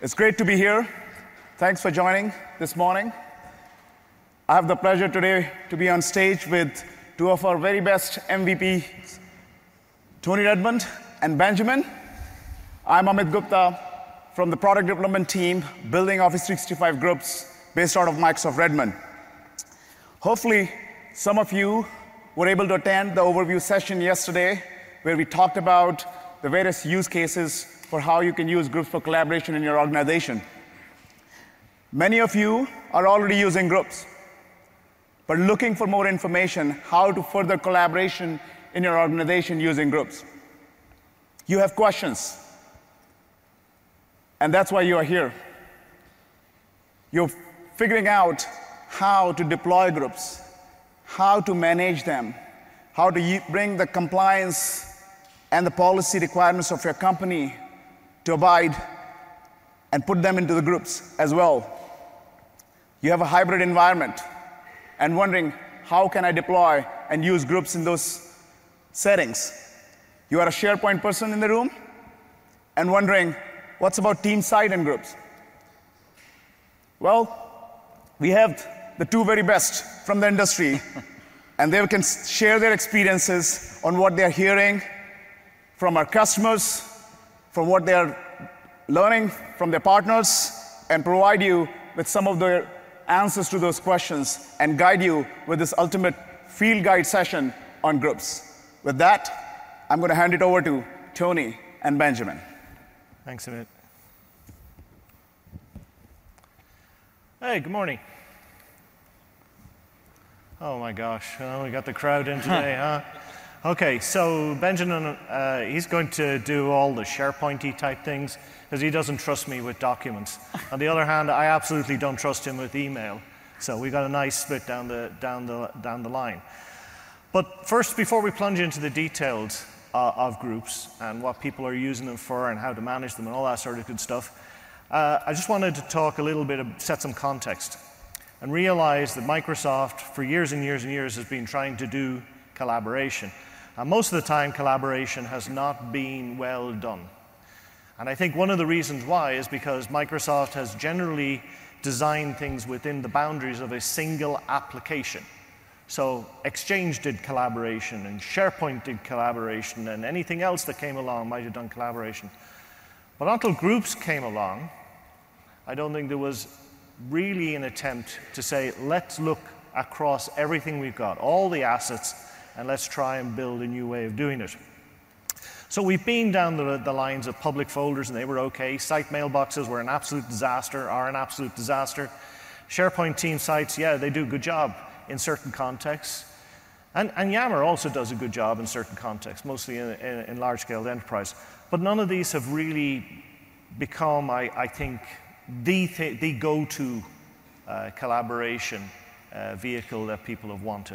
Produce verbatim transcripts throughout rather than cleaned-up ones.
It's great to be here. Thanks for joining this morning. I have the pleasure today to be on stage with two of our very best M V Ps, Tony Redmond and Benjamin. I'm Amit Gupta from the product development team building Office three sixty-five groups based out of Microsoft Redmond. Hopefully, some of you were able to attend the overview session yesterday where we talked about the various use cases for how you can use groups for collaboration in your organization. Many of you are already using groups, but looking for more information how to further collaboration in your organization using groups. You have questions, and that's why you are here. You're figuring out how to deploy groups, how to manage them, how to bring the compliance and the policy requirements of your company to abide and put them into the groups as well. You have a hybrid environment and wondering, how can I deploy and use groups in those settings? You are a SharePoint person in the room and wondering, what's about team site and groups? Well, we have the two very best from the industry, and they can share their experiences on what they're hearing from our customers, from what they're learning from their partners, and provide you with some of their answers to those questions and guide you with this ultimate field guide session on groups. With that, I'm going to hand it over to Tony and Benjamin. Thanks, Amit. Hey, good morning. Oh my gosh, oh, we got the crowd in today, huh? Okay, so Benjamin, uh, he's going to do all the SharePoint-y type things because he doesn't trust me with documents. On the other hand, I absolutely don't trust him with email. So we got a nice split down the, down the, down the line. But first, before we plunge into the details uh, of groups and what people are using them for and how to manage them and all that sort of good stuff, uh, I just wanted to talk a little bit, of, set some context, and realize that Microsoft, for years and years and years, has been trying to do collaboration. And most of the time, collaboration has not been well done. And I think one of the reasons why is because Microsoft has generally designed things within the boundaries of a single application. So Exchange did collaboration, and SharePoint did collaboration, and anything else that came along might have done collaboration. But until groups came along, I don't think there was really an attempt to say, let's look across everything we've got, all the assets, and let's try and build a new way of doing it. So we've been down the, the lines of public folders, and they were okay. Site mailboxes were an absolute disaster, are an absolute disaster. SharePoint team sites, yeah, they do a good job in certain contexts. And, and Yammer also does a good job in certain contexts, mostly in, in, in large-scale enterprise. But none of these have really become, I, I think, the, th the go-to uh, collaboration uh, vehicle that people have wanted.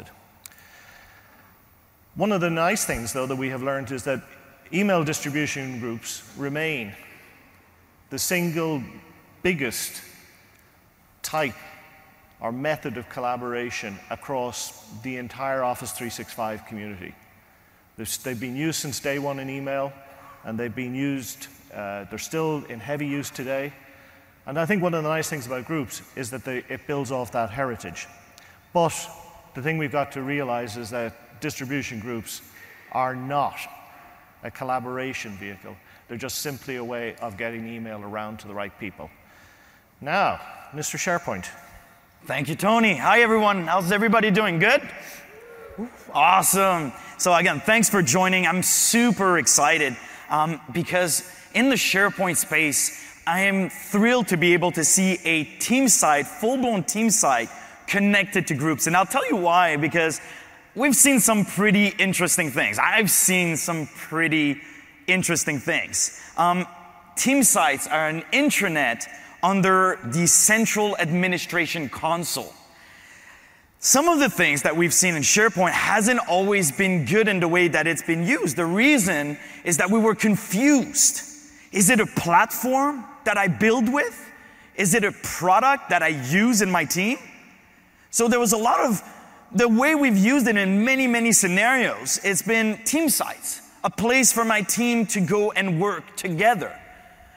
One of the nice things, though, that we have learned is that email distribution groups remain the single biggest type or method of collaboration across the entire Office three sixty-five community. They've been used since day one in email, and they've been used, uh, they're still in heavy use today. And I think one of the nice things about groups is that they, it builds off that heritage. But the thing we've got to realize is that distribution groups are not a collaboration vehicle. They're just simply a way of getting email around to the right people. Now, Mister SharePoint. Thank you, Tony. Hi, everyone. How's everybody doing? Good? Awesome. So again, thanks for joining. I'm super excited um, because in the SharePoint space, I am thrilled to be able to see a team site, full-blown team site, connected to groups. And I'll tell you why, because we've seen some pretty interesting things. I've seen some pretty interesting things. Um, team sites are an intranet under the central administration console. Some of the things that we've seen in SharePoint hasn't always been good in the way that it's been used. The reason is that we were confused. Is it a platform that I build with? Is it a product that I use in my team? So there was a lot of, the way we've used it in many, many scenarios, it's been team sites, a place for my team to go and work together.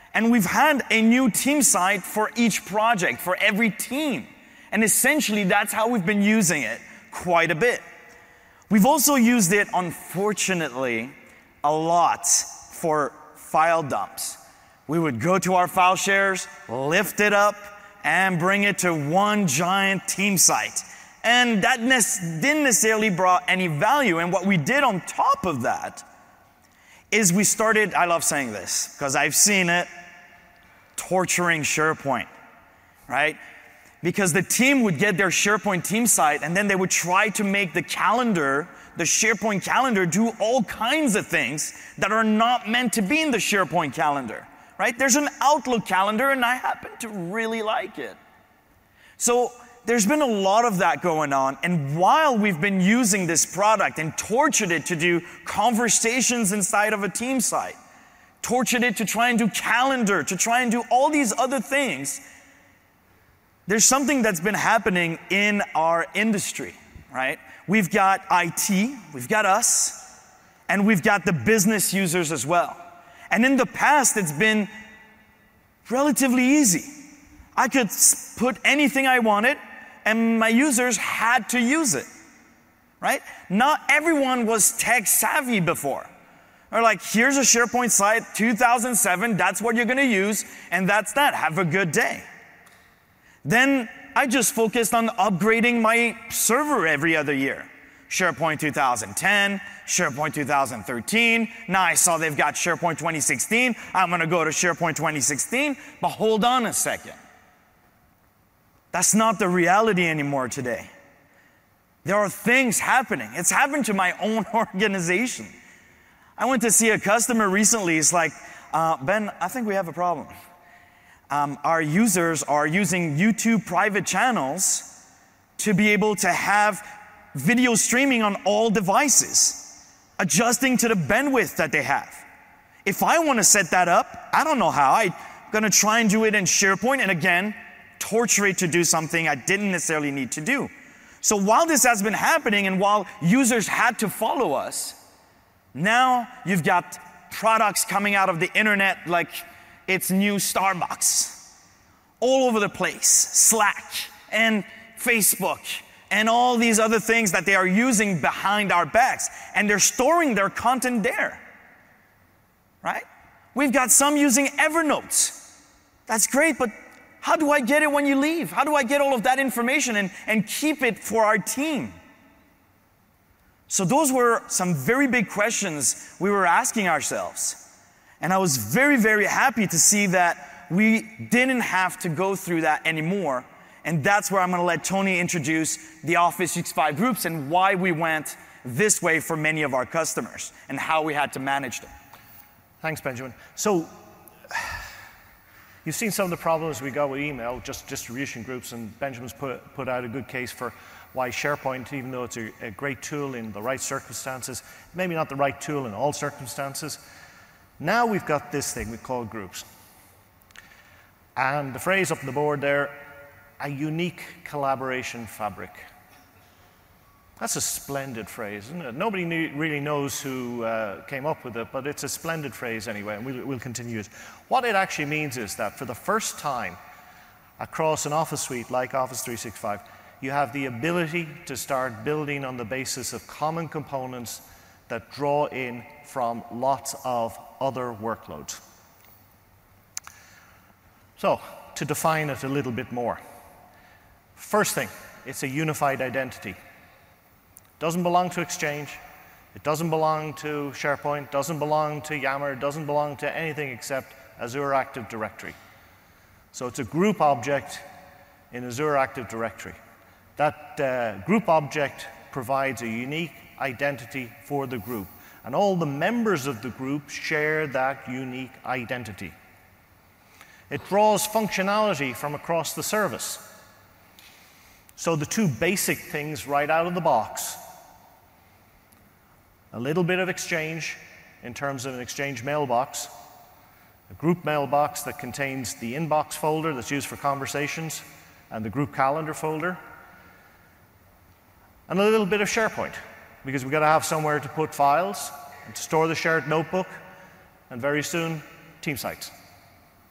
And we've had a new team site for each project, for every team. And essentially, that's how we've been using it quite a bit. We've also used it, unfortunately, a lot for file dumps. We would go to our file shares, lift it up, and bring it to one giant team site. And that ne- didn't necessarily brought any value. And what we did on top of that is we started, I love saying this, because I've seen it, torturing SharePoint, right? Because the team would get their SharePoint team site, and then they would try to make the calendar, the SharePoint calendar, do all kinds of things that are not meant to be in the SharePoint calendar, right? There's an Outlook calendar, and I happen to really like it. So there's been a lot of that going on, and while we've been using this product and tortured it to do conversations inside of a team site, tortured it to try and do calendar, to try and do all these other things, there's something that's been happening in our industry, right? We've got I T, we've got us, and we've got the business users as well. And in the past, it's been relatively easy. I could put anything I wanted, and my users had to use it, right? Not everyone was tech savvy before. Or like, here's a SharePoint site, two thousand seven, that's what you're gonna use, and that's that, have a good day. Then I just focused on upgrading my server every other year. SharePoint two thousand ten, SharePoint two thousand thirteen, now I saw they've got SharePoint twenty sixteen, I'm gonna go to SharePoint twenty sixteen, but hold on a second. That's not the reality anymore today. There are things happening. It's happened to my own organization. I went to see a customer recently. It's like, uh, Ben, I think we have a problem. Um, our users are using YouTube private channels to be able to have video streaming on all devices, adjusting to the bandwidth that they have. If I want to set that up, I don't know how. I'm going to try and do it in SharePoint, and again, torture it to do something I didn't necessarily need to do. So while this has been happening and while users had to follow us, now you've got products coming out of the internet like it's new Starbucks. All over the place. Slack and Facebook and all these other things that they are using behind our backs. And they're storing their content there. Right? We've got some using Evernote. That's great, but how do I get it when you leave? How do I get all of that information and, and keep it for our team? So those were some very big questions we were asking ourselves. And I was very, very happy to see that we didn't have to go through that anymore. And that's where I'm going to let Tony introduce the Office three sixty-five groups and why we went this way for many of our customers and how we had to manage them. Thanks, Benjamin. So you've seen some of the problems we got with email, just distribution groups, and Benjamin's put, put out a good case for why SharePoint, even though it's a, a great tool in the right circumstances, maybe not the right tool in all circumstances. Now we've got this thing we call groups. And the phrase up on the board there, a unique collaboration fabric. That's a splendid phrase, isn't it? Nobody knew, really knows who uh, came up with it, but it's a splendid phrase anyway, and we'll, we'll continue it. What it actually means is that for the first time across an Office suite like Office three sixty-five, you have the ability to start building on the basis of common components that draw in from lots of other workloads. So, to define it a little bit more. First thing, it's a unified identity. Doesn't belong to Exchange, it doesn't belong to SharePoint, doesn't belong to Yammer, doesn't belong to anything except Azure Active Directory. So it's a group object in Azure Active Directory. That uh, group object provides a unique identity for the group, and all the members of the group share that unique identity. It draws functionality from across the service. So the two basic things right out of the box, a little bit of Exchange in terms of an Exchange mailbox, a group mailbox that contains the inbox folder that's used for conversations and the group calendar folder, and a little bit of SharePoint, because we've got to have somewhere to put files and to store the shared notebook, and very soon, team sites.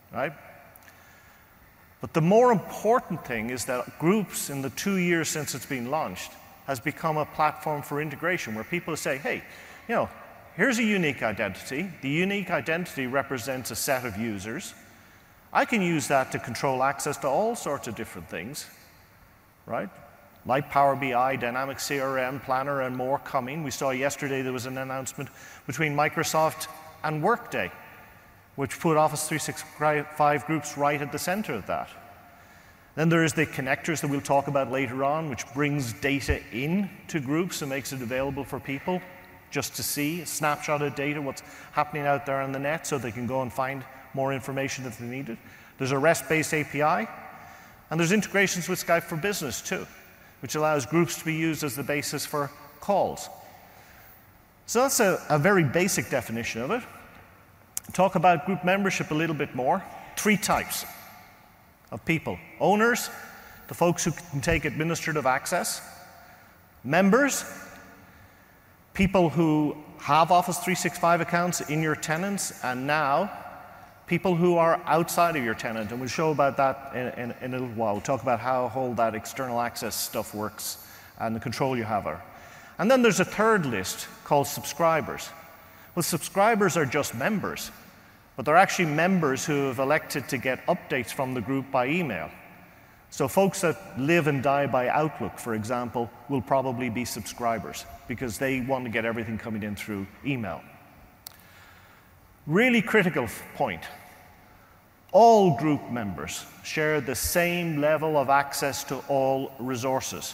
right? But the more important thing is that Groups, in the two years since it's been launched, has become a platform for integration where people say, hey, you know, here's a unique identity. The unique identity represents a set of users. I can use that to control access to all sorts of different things, right? Like Power B I, Dynamics C R M, Planner, and more coming. We saw yesterday there was an announcement between Microsoft and Workday, which put Office three sixty-five Groups right at the center of that. Then there is the connectors that we'll talk about later on, which brings data in to Groups and makes it available for people just to see a snapshot of data, what's happening out there on the net, so they can go and find more information if they need it. There's a REST-based A P I, and there's integrations with Skype for Business too, which allows Groups to be used as the basis for calls. So that's a, a very basic definition of it. Talk about group membership a little bit more. Three types of people. Owners, the folks who can take administrative access. Members, people who have Office three sixty-five accounts in your tenants, and now people who are outside of your tenant, and we'll show about that in, in, in a little while. We'll talk about how all that external access stuff works and the control you have over. And then there's a third list called subscribers. Well, subscribers are just members, but they're actually members who have elected to get updates from the group by email. So folks that live and die by Outlook, for example, will probably be subscribers because they want to get everything coming in through email. Really critical point. All group members share the same level of access to all resources.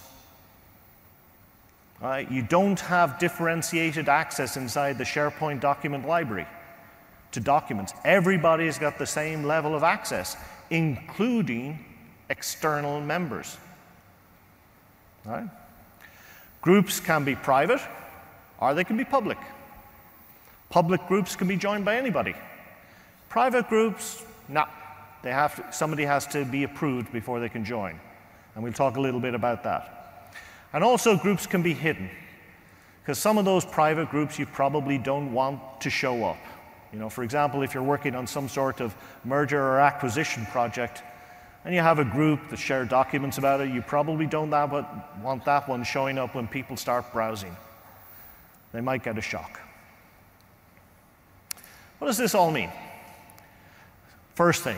Right? You don't have differentiated access inside the SharePoint document library to documents. Everybody's got the same level of access, including external members. Right? Groups can be private, or they can be public. Public groups can be joined by anybody. Private groups, no. They have to, somebody has to be approved before they can join. And we'll talk a little bit about that. And also groups can be hidden, because some of those private groups you probably don't want to show up. You know, for example, if you're working on some sort of merger or acquisition project, and you have a group that share documents about it, you probably don't want that one showing up when people start browsing. They might get a shock. What does this all mean? First thing,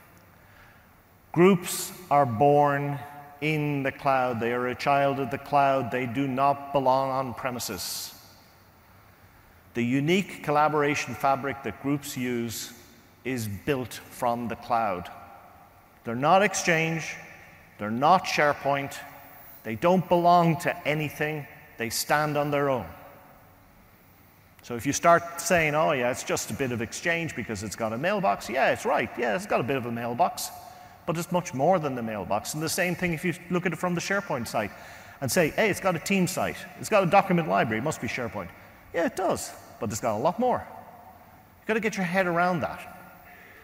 groups are born in the cloud. They are a child of the cloud. They do not belong on premises. The unique collaboration fabric that groups use is built from the cloud. They're not Exchange. They're not SharePoint. They don't belong to anything. They stand on their own. So if you start saying, oh yeah, it's just a bit of Exchange because it's got a mailbox, yeah, it's right. Yeah, it's got a bit of a mailbox. But it's much more than the mailbox. And the same thing if you look at it from the SharePoint site and say, hey, it's got a team site. It's got a document library. It must be SharePoint. Yeah, it does. But it's got a lot more. You've got to get your head around that.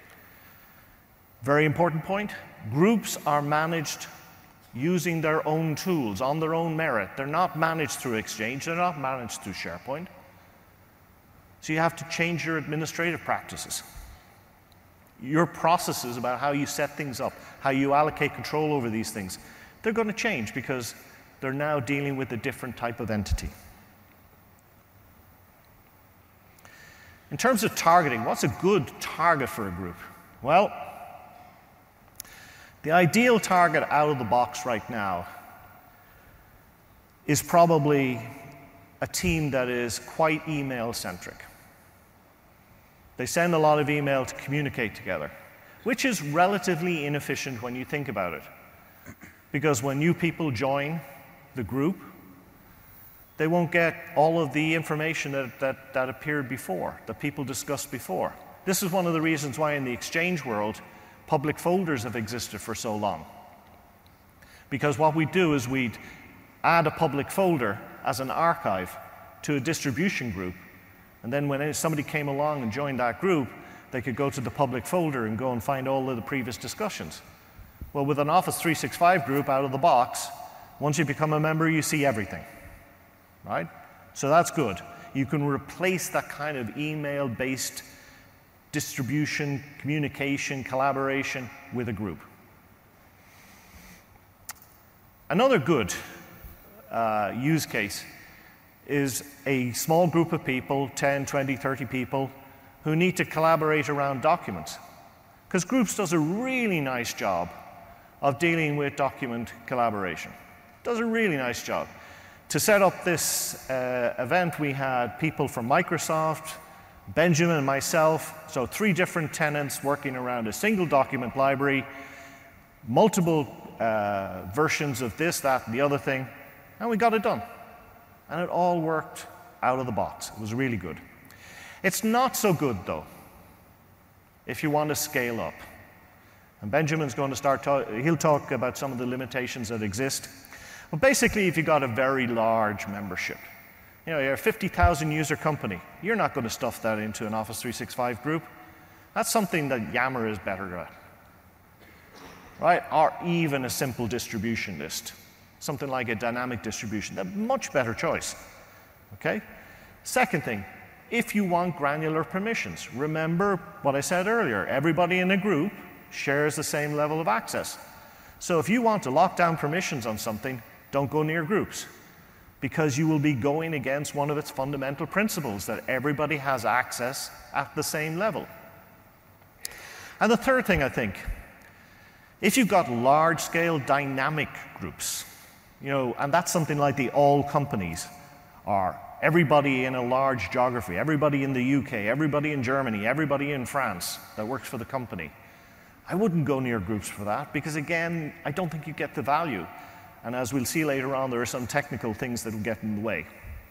Very important point. Groups are managed using their own tools, on their own merit. They're not managed through Exchange. They're not managed through SharePoint. So you have to change your administrative practices. Your processes about how you set things up, how you allocate control over these things, they're going to change because they're now dealing with a different type of entity. In terms of targeting, what's a good target for a group? Well, the ideal target out of the box right now is probably a team that is quite email-centric. They send a lot of email to communicate together, which is relatively inefficient when you think about it. Because when new people join the group, they won't get all of the information that, that, that appeared before, that people discussed before. This is one of the reasons why in the Exchange world, public folders have existed for so long. Because what we do is we'd add a public folder as an archive to a distribution group. And then when somebody came along and joined that group, they could go to the public folder and go and find all of the previous discussions. Well, with an Office three sixty-five group out of the box, once you become a member, you see everything, right? So that's good. You can replace that kind of email-based distribution, communication, collaboration with a group. Another good uh, use case is a small group of people, ten, twenty, thirty people, who need to collaborate around documents. Because Groups does a really nice job of dealing with document collaboration. Does a really nice job. To set up this uh, event, we had people from Microsoft, Benjamin and myself, so three different tenants working around a single document library, multiple uh, versions of this, that, and the other thing, and we got it done. And it all worked out of the box. It was really good. It's not so good, though, if you want to scale up. And Benjamin's going to start, talk, he'll talk about some of the limitations that exist. But basically, if you've got a very large membership, you know, you're a fifty thousand user company, you're not going to stuff that into an Office three sixty-five group. That's something that Yammer is better at. Right? Or even a simple distribution list. Something like a dynamic distribution. A much better choice. Okay? Second thing, if you want granular permissions, remember what I said earlier. Everybody in a group shares the same level of access. So if you want to lock down permissions on something, don't go near Groups, because you will be going against one of its fundamental principles, that everybody has access at the same level. And the third thing, I think, if you've got large-scale dynamic groups, you know, and that's something like the all companies, or everybody in a large geography, everybody in the U K, everybody in Germany, everybody in France that works for the company, I wouldn't go near Groups for that, because again, I don't think you get the value. And as we'll see later on, there are some technical things that will get in the way.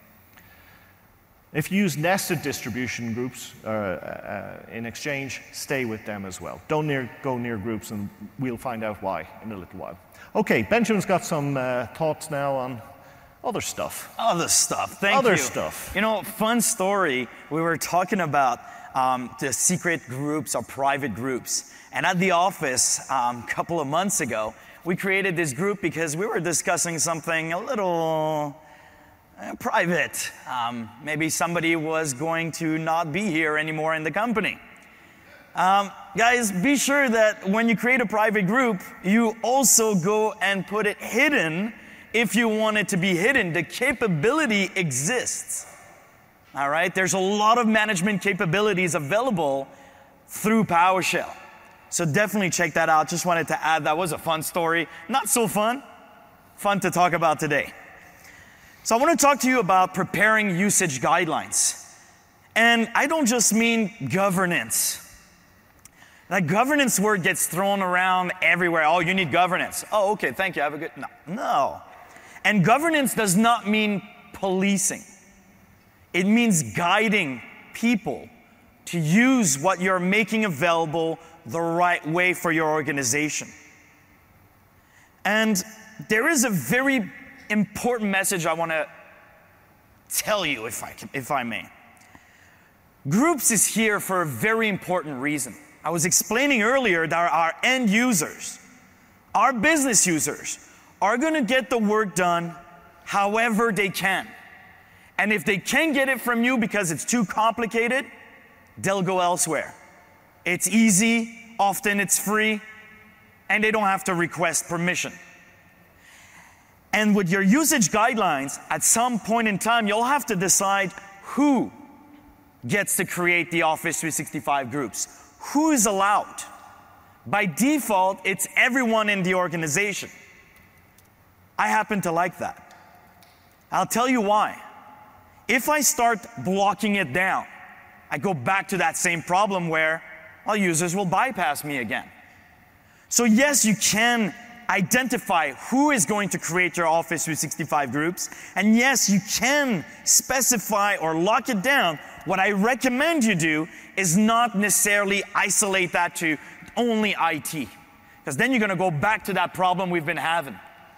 If you use nested distribution groups uh, uh, in Exchange, stay with them as well. Don't near, go near Groups, and we'll find out why in a little while. Okay, Benjamin's got some uh, thoughts now on other stuff. Other stuff, thank other you. Other stuff. You know, fun story, we were talking about um, the secret groups or private groups. And at the office um, a couple of months ago, we created this group because we were discussing something a little uh, private. Um, maybe somebody was going to not be here anymore in the company. Um, guys, be sure that when you create a private group, you also go and put it hidden if you want it to be hidden. The capability exists. All right? There's a lot of management capabilities available through PowerShell. So definitely check that out. Just wanted to add, that was a fun story. Not so fun. Fun to talk about today. So I want to talk to you about preparing usage guidelines. And I don't just mean governance. That governance word gets thrown around everywhere. Oh, you need governance. Oh, okay, thank you. Have a good... No. No. And governance does not mean policing. It means guiding people to use what you're making available the right way for your organization. And there is a very important message I want to tell you, if I can, if I may. Groups is here for a very important reason. I was explaining earlier that our end users, our business users, are going to get the work done however they can. And if they can't get it from you because it's too complicated, they'll go elsewhere. It's easy, often it's free, and they don't have to request permission. And with your usage guidelines, at some point in time, you'll have to decide who gets to create the Office three sixty-five groups. Who is allowed? By default, it's everyone in the organization. I happen to like that. I'll tell you why. If I start blocking it down, I go back to that same problem where all users will bypass me again. So yes, you can identify who is going to create your Office three sixty-five groups, and yes, you can specify or lock it down. What I recommend you do is not necessarily isolate that to only I T, because then you're going to go back to that problem we've been having.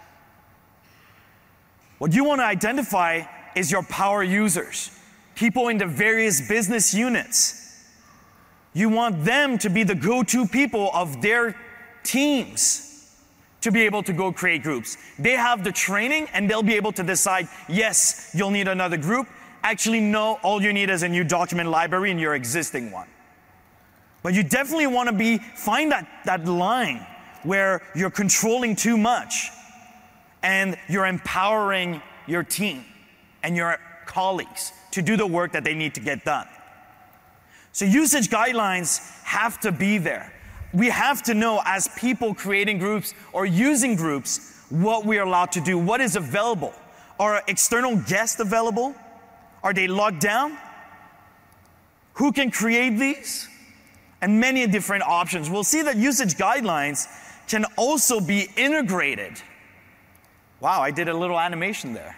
What you want to identify is your power users, people in the various business units. You want them to be the go-to people of their teams to be able to go create groups. They have the training and they'll be able to decide, yes, you'll need another group. Actually, no, all you need is a new document library in your existing one. But you definitely want to be find that, that line where you're controlling too much and you're empowering your team and your colleagues to do the work that they need to get done. So usage guidelines have to be there. We have to know, as people creating groups or using groups, what we are allowed to do, what is available. Are external guests available? Are they locked down? Who can create these? And many different options. We'll see that usage guidelines can also be integrated. Wow, I did a little animation there.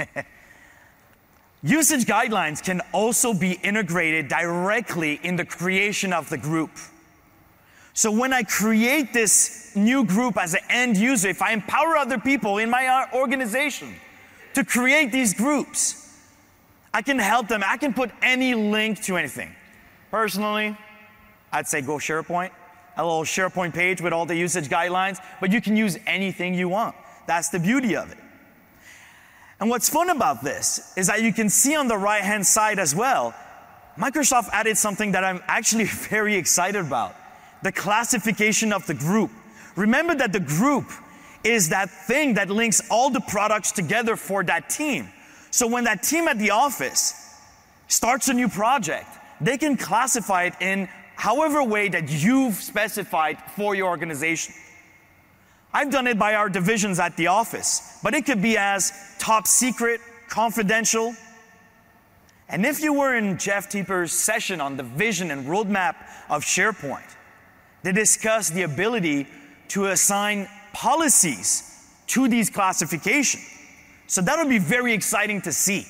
Usage guidelines can also be integrated directly in the creation of the group. So when I create this new group as an end user, if I empower other people in my organization to create these groups, I can help them. I can put any link to anything. Personally, I'd say go SharePoint, a little SharePoint page with all the usage guidelines, but you can use anything you want. That's the beauty of it. And what's fun about this is that you can see on the right-hand side as well, Microsoft added something that I'm actually very excited about, the classification of the group. Remember that the group is that thing that links all the products together for that team. So when that team at the office starts a new project, they can classify it in however way that you've specified for your organization. I've done it by our divisions at the office, but it could be as top secret, confidential. And if you were in Jeff Teper's session on the vision and roadmap of SharePoint, they discussed the ability to assign policies to these classifications. So that would be very exciting to see.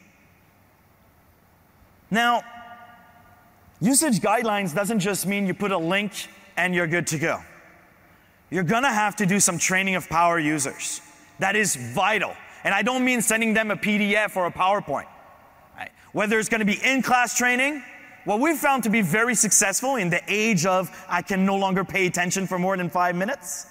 Now, usage guidelines doesn't just mean you put a link and you're good to go. You're gonna have to do some training of power users. That is vital. And I don't mean sending them a P D F or a PowerPoint. Right? Whether it's gonna be in-class training, what we've found to be very successful in the age of I can no longer pay attention for more than five minutes,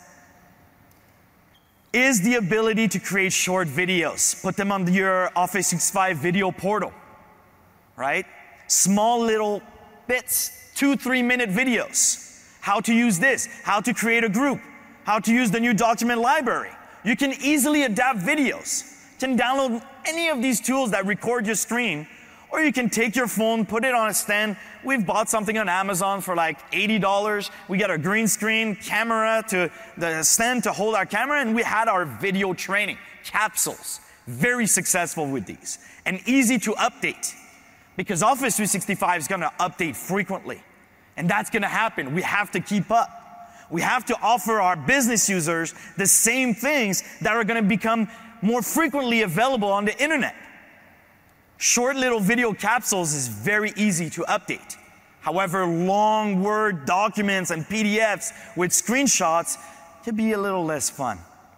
is the ability to create short videos. Put them on your Office three sixty-five video portal, right? Small little bits, two, three minute videos. How to use this, how to create a group, how to use the new document library. You can easily adapt videos. You can download any of these tools that record your screen, or you can take your phone, put it on a stand. We've bought something on Amazon for like eighty dollars. We got a green screen camera to the stand to hold our camera, and we had our video training capsules. Very successful with these, and easy to update, because Office three sixty-five is gonna update frequently. And that's gonna happen. We have to keep up. We have to offer our business users the same things that are gonna become more frequently available on the internet. Short little video capsules is very easy to update. However, long Word documents and P D Fs with screenshots can be a little less fun.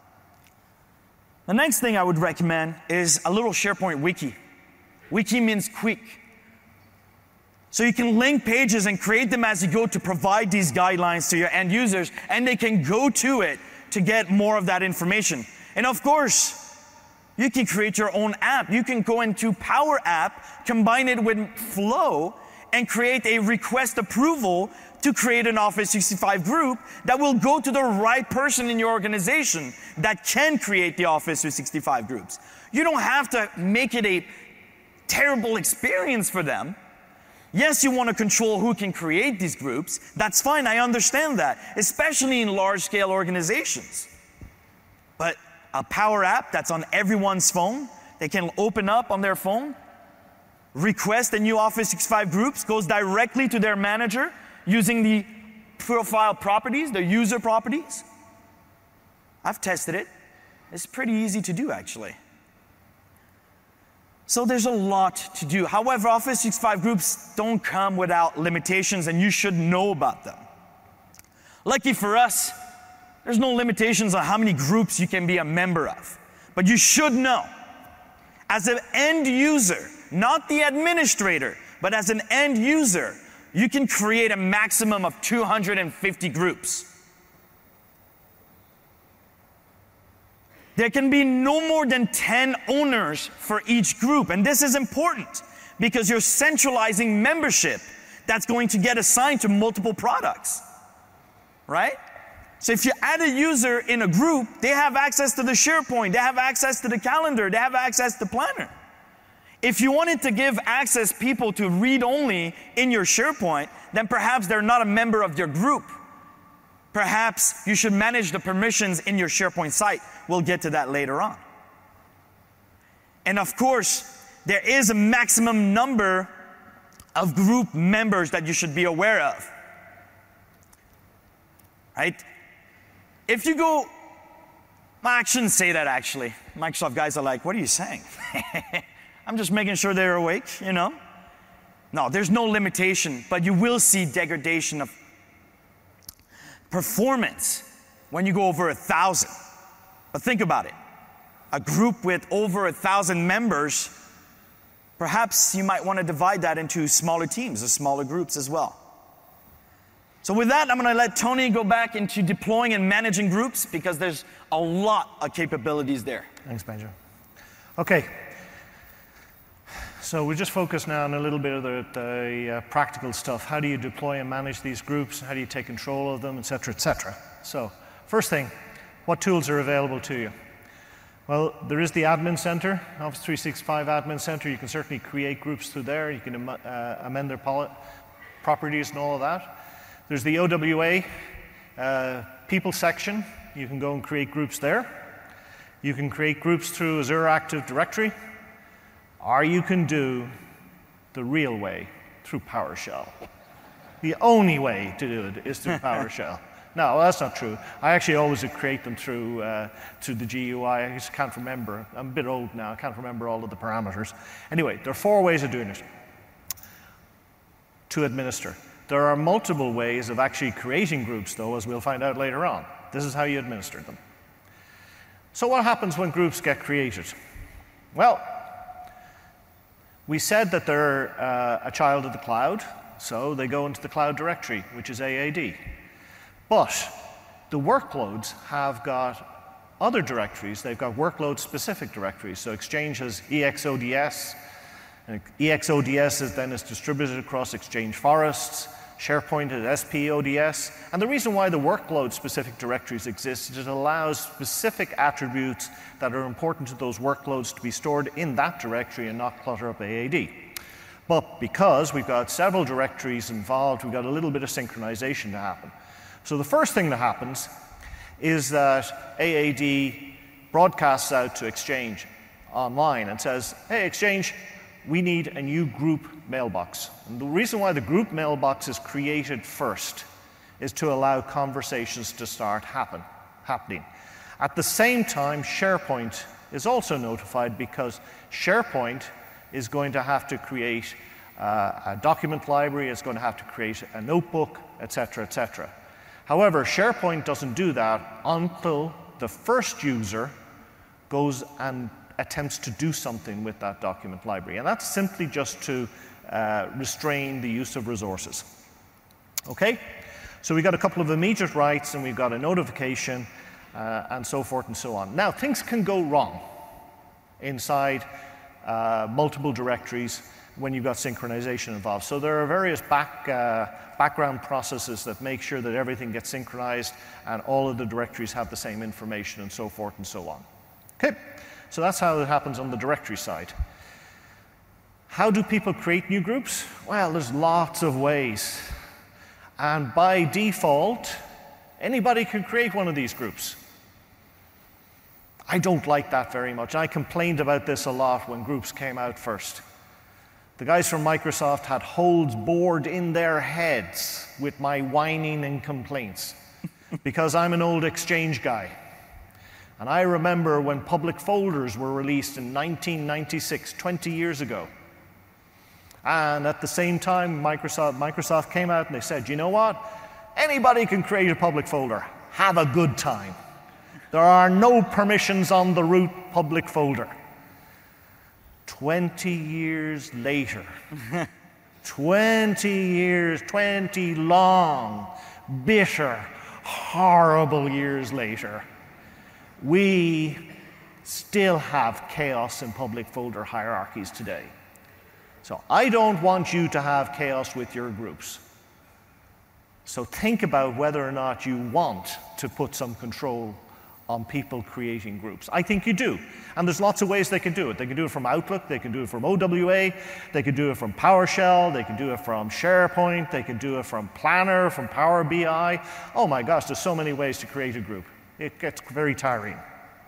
The next thing I would recommend is a little SharePoint wiki. Wiki means quick. So you can link pages and create them as you go to provide these guidelines to your end users, and they can go to it to get more of that information. And of course, you can create your own app. You can go into Power App, combine it with Flow, and create a request approval to create an Office three sixty-five group that will go to the right person in your organization that can create the Office three sixty-five groups. You don't have to make it a terrible experience for them. Yes, you want to control who can create these groups. That's fine, I understand that, especially in large-scale organizations. But a Power App that's on everyone's phone, they can open up on their phone, request a new Office three sixty-five groups, goes directly to their manager using the profile properties, the user properties. I've tested it. It's pretty easy to do, actually. So there's a lot to do. However, Office three sixty-five groups don't come without limitations, and you should know about them. Lucky for us, there's no limitations on how many groups you can be a member of. But you should know, as an end user, not the administrator, but as an end user, you can create a maximum of two hundred fifty groups. There can be no more than ten owners for each group. And this is important because you're centralizing membership that's going to get assigned to multiple products, right? So if you add a user in a group, they have access to the SharePoint, they have access to the calendar, they have access to Planner. If you wanted to give access people to read only in your SharePoint, then perhaps they're not a member of your group. Perhaps you should manage the permissions in your SharePoint site. We'll get to that later on. And of course, there is a maximum number of group members that you should be aware of, right? If you go, well, I shouldn't say that actually. Microsoft guys are like, what are you saying? I'm just making sure they're awake, you know? No, there's no limitation, but you will see degradation of performance when you go over a thousand. But think about it. A group with over a thousand members, perhaps you might want to divide that into smaller teams or smaller groups as well. So with that, I'm going to let Tony go back into deploying and managing groups because there's a lot of capabilities there. Thanks, Benjamin. Okay. So we just focus now on a little bit of the, the uh, practical stuff. How do you deploy and manage these groups? How do you take control of them, et cetera, et cetera. So first thing, what tools are available to you? Well, there is the Admin Center, Office three sixty-five Admin Center. You can certainly create groups through there. You can uh, amend their properties and all of that. There's the O W A uh, People section. You can go and create groups there. You can create groups through Azure Active Directory. Or you can do the real way, through PowerShell. The only way to do it is through PowerShell. No, that's not true. I actually always create them through, uh, through the G U I. I just can't remember. I'm a bit old now. I can't remember all of the parameters. Anyway, there are four ways of doing it to administer. There are multiple ways of actually creating groups, though, as we'll find out later on. This is how you administer them. So what happens when groups get created? Well, we said that they're uh, a child of the cloud, so they go into the cloud directory, which is A A D. But the workloads have got other directories. They've got workload-specific directories. So Exchange has E X O D S. And E X O D S is then is distributed across Exchange forests. SharePoint has S P O D S. And the reason why the workload-specific directories exist is it allows specific attributes that are important to those workloads to be stored in that directory and not clutter up A A D. But because we've got several directories involved, we've got a little bit of synchronization to happen. So the first thing that happens is that A A D broadcasts out to Exchange online and says, hey, Exchange, we need a new group mailbox. And the reason why the group mailbox is created first is to allow conversations to start happen, happening. At the same time, SharePoint is also notified because SharePoint is going to have to create uh, a document library, it's going to have to create a notebook, et cetera, et cetera. However, SharePoint doesn't do that until the first user goes and attempts to do something with that document library. And that's simply just to uh, restrain the use of resources. Okay? So we've got a couple of immediate rights, and we've got a notification, uh, and so forth and so on. Now, things can go wrong inside uh, multiple directories when you've got synchronization involved. So there are various back, uh, background processes that make sure that everything gets synchronized and all of the directories have the same information and so forth and so on. Okay, so that's how it happens on the directory side. How do people create new groups? Well, there's lots of ways. And by default, anybody can create one of these groups. I don't like that very much. I complained about this a lot when groups came out first. The guys from Microsoft had holes bored in their heads with my whining and complaints because I'm an old Exchange guy. And I remember when public folders were released in nineteen ninety-six, twenty years ago. And at the same time, Microsoft, Microsoft came out and they said, you know what? Anybody can create a public folder. Have a good time. There are no permissions on the root public folder. twenty years later, twenty years, twenty long, bitter, horrible years later, we still have chaos in public folder hierarchies today. So I don't want you to have chaos with your groups. So think about whether or not you want to put some control on people creating groups. I think you do. And there's lots of ways they can do it. They can do it from Outlook, they can do it from O W A, they can do it from PowerShell, they can do it from SharePoint, they can do it from Planner, from Power B I. Oh my gosh, there's so many ways to create a group. It gets very tiring.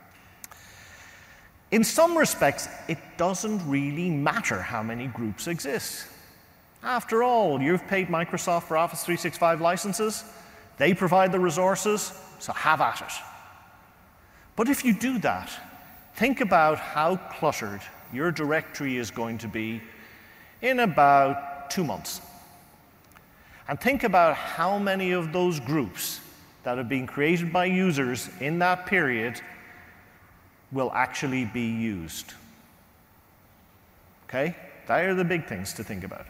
In some respects, it doesn't really matter how many groups exist. After all, you've paid Microsoft for Office three sixty-five licenses. They provide the resources, so have at it. But if you do that, think about how cluttered your directory is going to be in about two months. And think about how many of those groups that have been created by users in that period will actually be used. Okay? They are the big things to think about.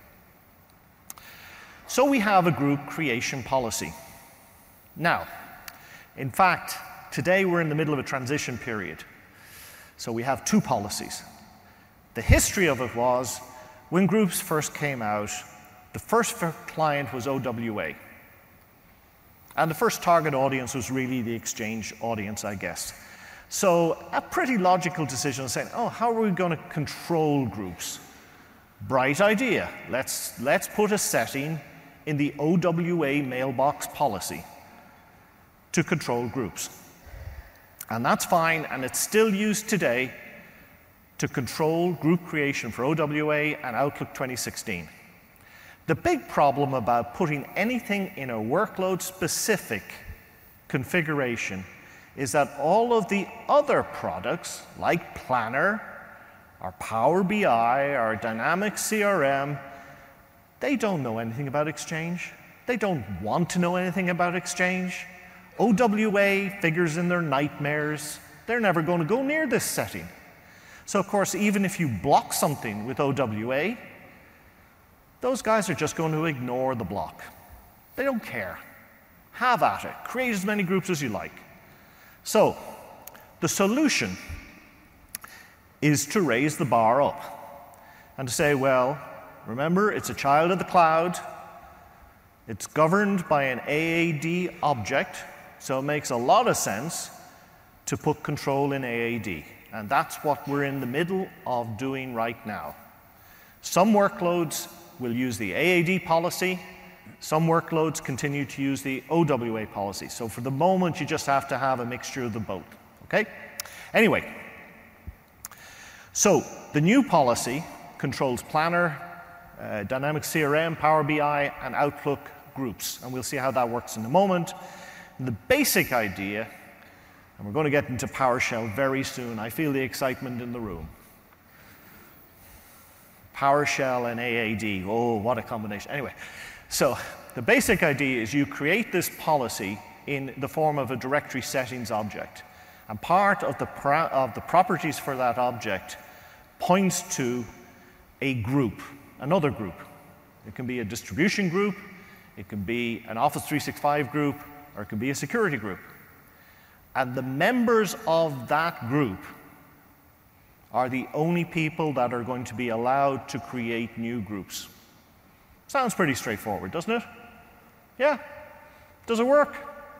So we have a group creation policy. Now, in fact, today we're in the middle of a transition period. So we have two policies. The history of it was, when groups first came out, the first client was O W A. And the first target audience was really the Exchange audience, I guess. So a pretty logical decision saying, oh, how are we going to control groups? Bright idea. Let's, let's put a setting in the O W A mailbox policy to control groups. And that's fine, and it's still used today to control group creation for O W A and Outlook twenty sixteen. The big problem about putting anything in a workload-specific configuration is that all of the other products, like Planner, or Power B I, or Dynamics C R M, they don't know anything about Exchange. They don't want to know anything about Exchange. O W A figures in their nightmares. They're never going to go near this setting. So, of course, even if you block something with O W A, those guys are just going to ignore the block. They don't care. Have at it. Create as many groups as you like. So, the solution is to raise the bar up and to say, well, remember, it's a child of the cloud. It's governed by an A A D object, so it makes a lot of sense to put control in A A D. And that's what we're in the middle of doing right now. Some workloads will use the A A D policy. Some workloads continue to use the O W A policy. So for the moment, you just have to have a mixture of the both. Okay? Anyway, so the new policy controls Planner, uh, Dynamics C R M, Power B I, and Outlook groups. And we'll see how that works in a moment. And the basic idea, and we're going to get into PowerShell very soon. I feel the excitement in the room. PowerShell and A A D. Oh, what a combination. Anyway, so the basic idea is you create this policy in the form of a directory settings object. And part of the, pro of the properties for that object points to a group, another group. It can be a distribution group, it can be an Office three sixty-five group, or it can be a security group. And the members of that group are the only people that are going to be allowed to create new groups. Sounds pretty straightforward, doesn't it? Yeah? Does it work?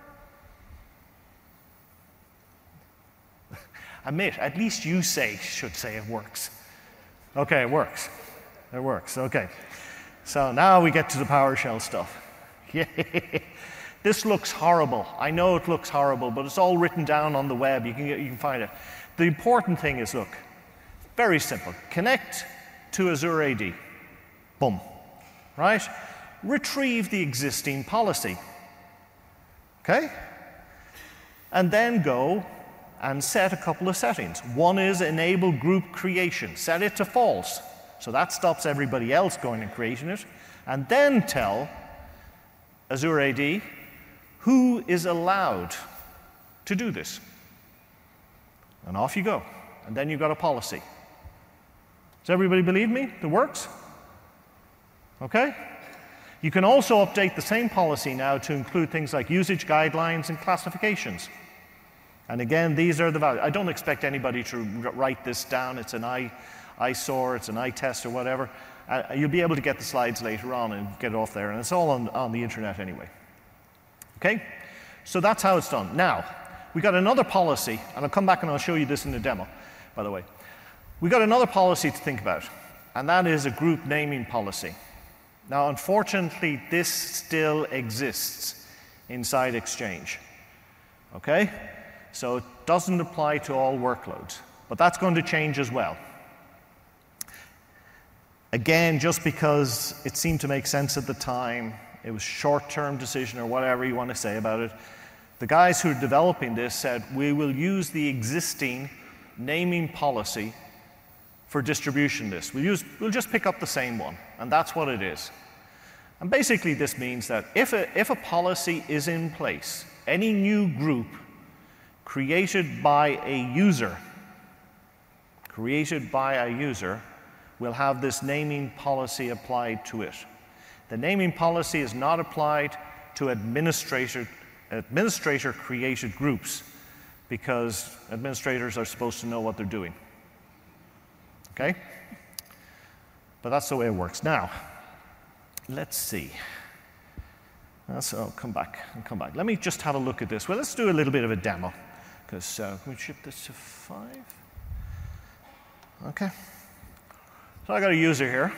Admit, at least you say, should say it works. Okay, it works. It works, okay. So now we get to the PowerShell stuff. This looks horrible. I know it looks horrible, but it's all written down on the web. You can, get, you can find it. The important thing is, look, very simple. Connect to Azure A D. Boom. Right? Retrieve the existing policy. Okay? And then go and set a couple of settings. One is enable group creation. Set it to false. So that stops everybody else going and creating it. And then tell Azure A D who is allowed to do this. And off you go. And then you've got a policy. Does everybody believe me? It works? Okay? You can also update the same policy now to include things like usage guidelines and classifications. And again, these are the values. I don't expect anybody to write this down. It's an I, ISOR, it's an I test or whatever. Uh, you'll be able to get the slides later on and get it off there, and it's all on, on the internet anyway. Okay? So that's how it's done. Now, we got another policy, and I'll come back and I'll show you this in the demo, by the way. We got another policy to think about, and that is a group naming policy. Now, unfortunately, this still exists inside Exchange. Okay? So it doesn't apply to all workloads, but that's going to change as well. Again, just because it seemed to make sense at the time, it was a short-term decision or whatever you want to say about it, the guys who are developing this said, we will use the existing naming policy for distribution list. We'll, use, we'll just pick up the same one, and that's what it is. And basically this means that if a, if a policy is in place, any new group created by a user, created by a user, will have this naming policy applied to it. The naming policy is not applied to administrator, administrator-created groups because administrators are supposed to know what they're doing. Okay? But that's the way it works. Now, let's see. So I'll come back and come back. Let me just have a look at this. Well, let's do a little bit of a demo. Because uh, can we shift this to five? Okay. So I got a user here,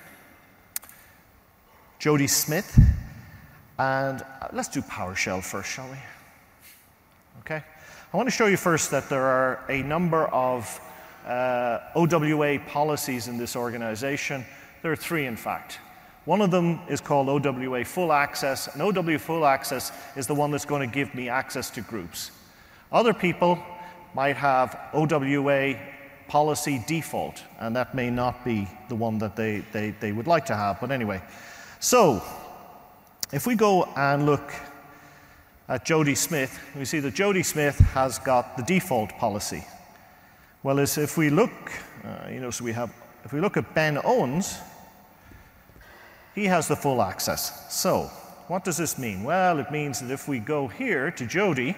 Jody Smith, and let's do PowerShell first, shall we? Okay. I want to show you first that there are a number of uh, O W A policies in this organization. There are three, in fact. One of them is called O W A Full Access, and O W A Full Access is the one that's going to give me access to groups. Other people might have O W A Policy Default, and that may not be the one that they, they, they would like to have, but anyway. So, if we go and look at Jody Smith, we see that Jody Smith has got the default policy. Well, as if we look, uh, you know, so we have, if we look at Ben Owens, he has the full access. So, what does this mean? Well, it means that if we go here to Jody,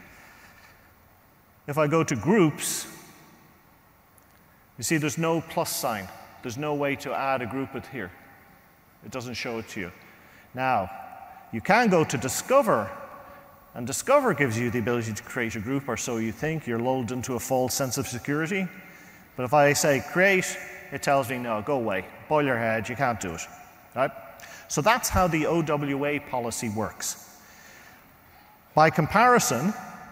if I go to groups, you see there's no plus sign. There's no way to add a group with here. It doesn't show it to you. Now, you can go to Discover, and Discover gives you the ability to create a group, or so you think. You're lulled into a false sense of security. But if I say create, it tells me no, go away. Boil your head, you can't do it. Right? So that's how the O W A policy works. By comparison,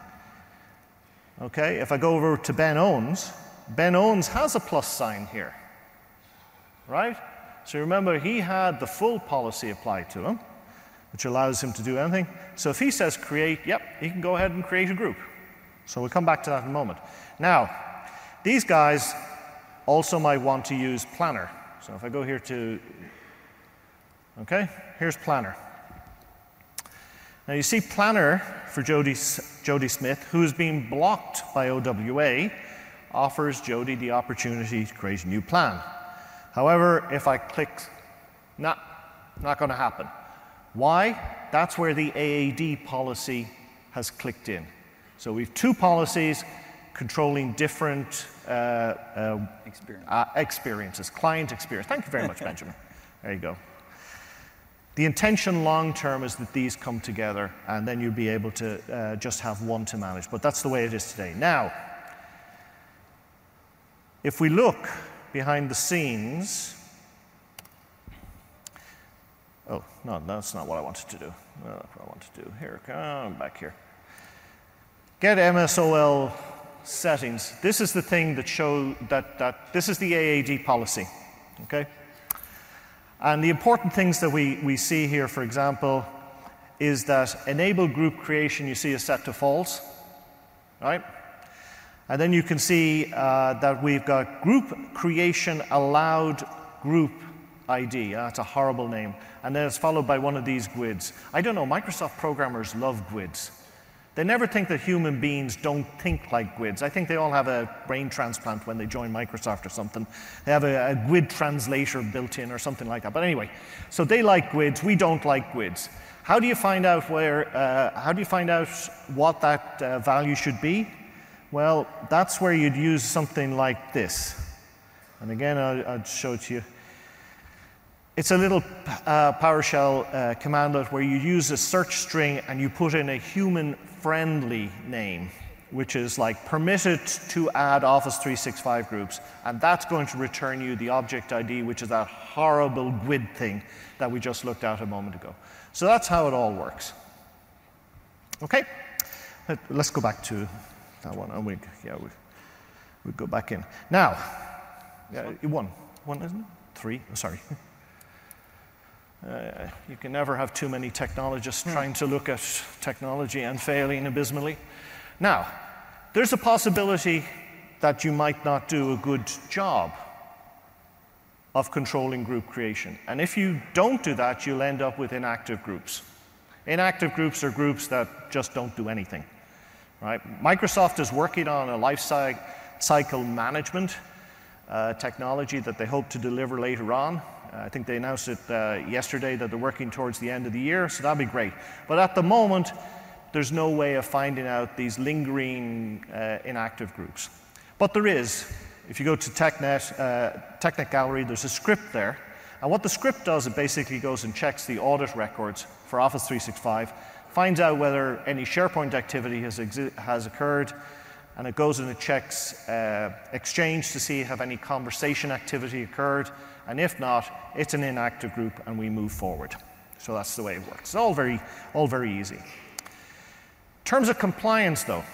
okay, if I go over to Ben Owens, Ben Owens has a plus sign here. Right? So remember, he had the full policy applied to him, which allows him to do anything. So if he says create, yep, he can go ahead and create a group. So we'll come back to that in a moment. Now, these guys also might want to use Planner. So if I go here to, okay, here's Planner. Now you see Planner for Jody, Jody Smith, who is being blocked by O W A, offers Jody the opportunity to create a new plan. However, if I click, nah, not going to happen. Why? That's where the A A D policy has clicked in. So we have two policies controlling different uh, uh, Experience. uh, experiences, client experience. Thank you very much, Benjamin. There you go. The intention long term is that these come together, and then you'll be able to uh, just have one to manage. But that's the way it is today. Now, if we look behind the scenes, oh, no, that's not what I wanted to do. Well, that's what I want to do. Here, come back here. Get M S O L settings. This is the thing that show that, that this is the A A D policy, okay? And the important things that we, we see here, for example, is that enable group creation you see is set to false, right? And then you can see uh, that we've got group creation allowed group I D. That's a horrible name. And then it's followed by one of these G U Ds. I don't know, Microsoft programmers love G U Ds. They never think that human beings don't think like G U Ds. I think they all have a brain transplant when they join Microsoft or something. They have a, a G U D translator built in or something like that. But anyway, so they like G U Ds. We don't like G U Ds. How do you find out where? Uh, how do you find out what that uh, value should be? Well, that's where you'd use something like this. And again, I'll, I'll show it to you. It's a little uh, PowerShell uh, commandlet where you use a search string and you put in a human-friendly name, which is like permitted to add Office three sixty-five groups, and that's going to return you the object I D, which is that horrible G U I D thing that we just looked at a moment ago. So that's how it all works. Okay, let's go back to that one. And we, yeah, we, we go back in. Now, yeah, one, one, isn't it? Three, oh, sorry. Uh, you can never have too many technologists trying to look at technology and failing abysmally. Now, there's a possibility that you might not do a good job of controlling group creation. And if you don't do that, you'll end up with inactive groups. Inactive groups are groups that just don't do anything. Right? Microsoft is working on a life cycle management uh, technology that they hope to deliver later on. I think they announced it uh, yesterday that they're working towards the end of the year, so that'll be great. But at the moment, there's no way of finding out these lingering uh, inactive groups. But there is. If you go to TechNet, uh, TechNet Gallery, there's a script there. And what the script does, it basically goes and checks the audit records for Office three sixty-five, finds out whether any SharePoint activity has, has occurred, and it goes and it checks uh, Exchange to see if any conversation activity occurred. And if not, it's an inactive group and we move forward. So that's the way it works. It's all very, all very easy. In terms of compliance, though,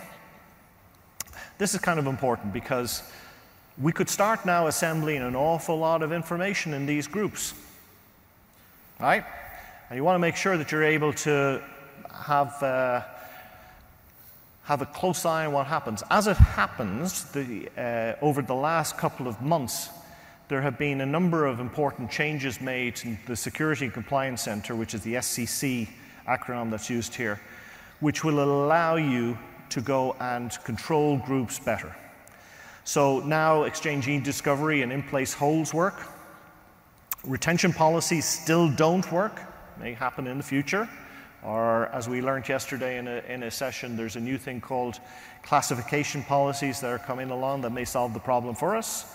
this is kind of important because we could start now assembling an awful lot of information in these groups, right? And you want to make sure that you're able to have, uh, have a close eye on what happens. As it happens, the, uh, over the last couple of months, there have been a number of important changes made in the Security and Compliance Center, which is the S C C acronym that's used here, which will allow you to go and control groups better. So now Exchange e-discovery and in-place holds work. Retention policies still don't work, may happen in the future. Or as we learned yesterday in a, in a session, there's a new thing called classification policies that are coming along that may solve the problem for us.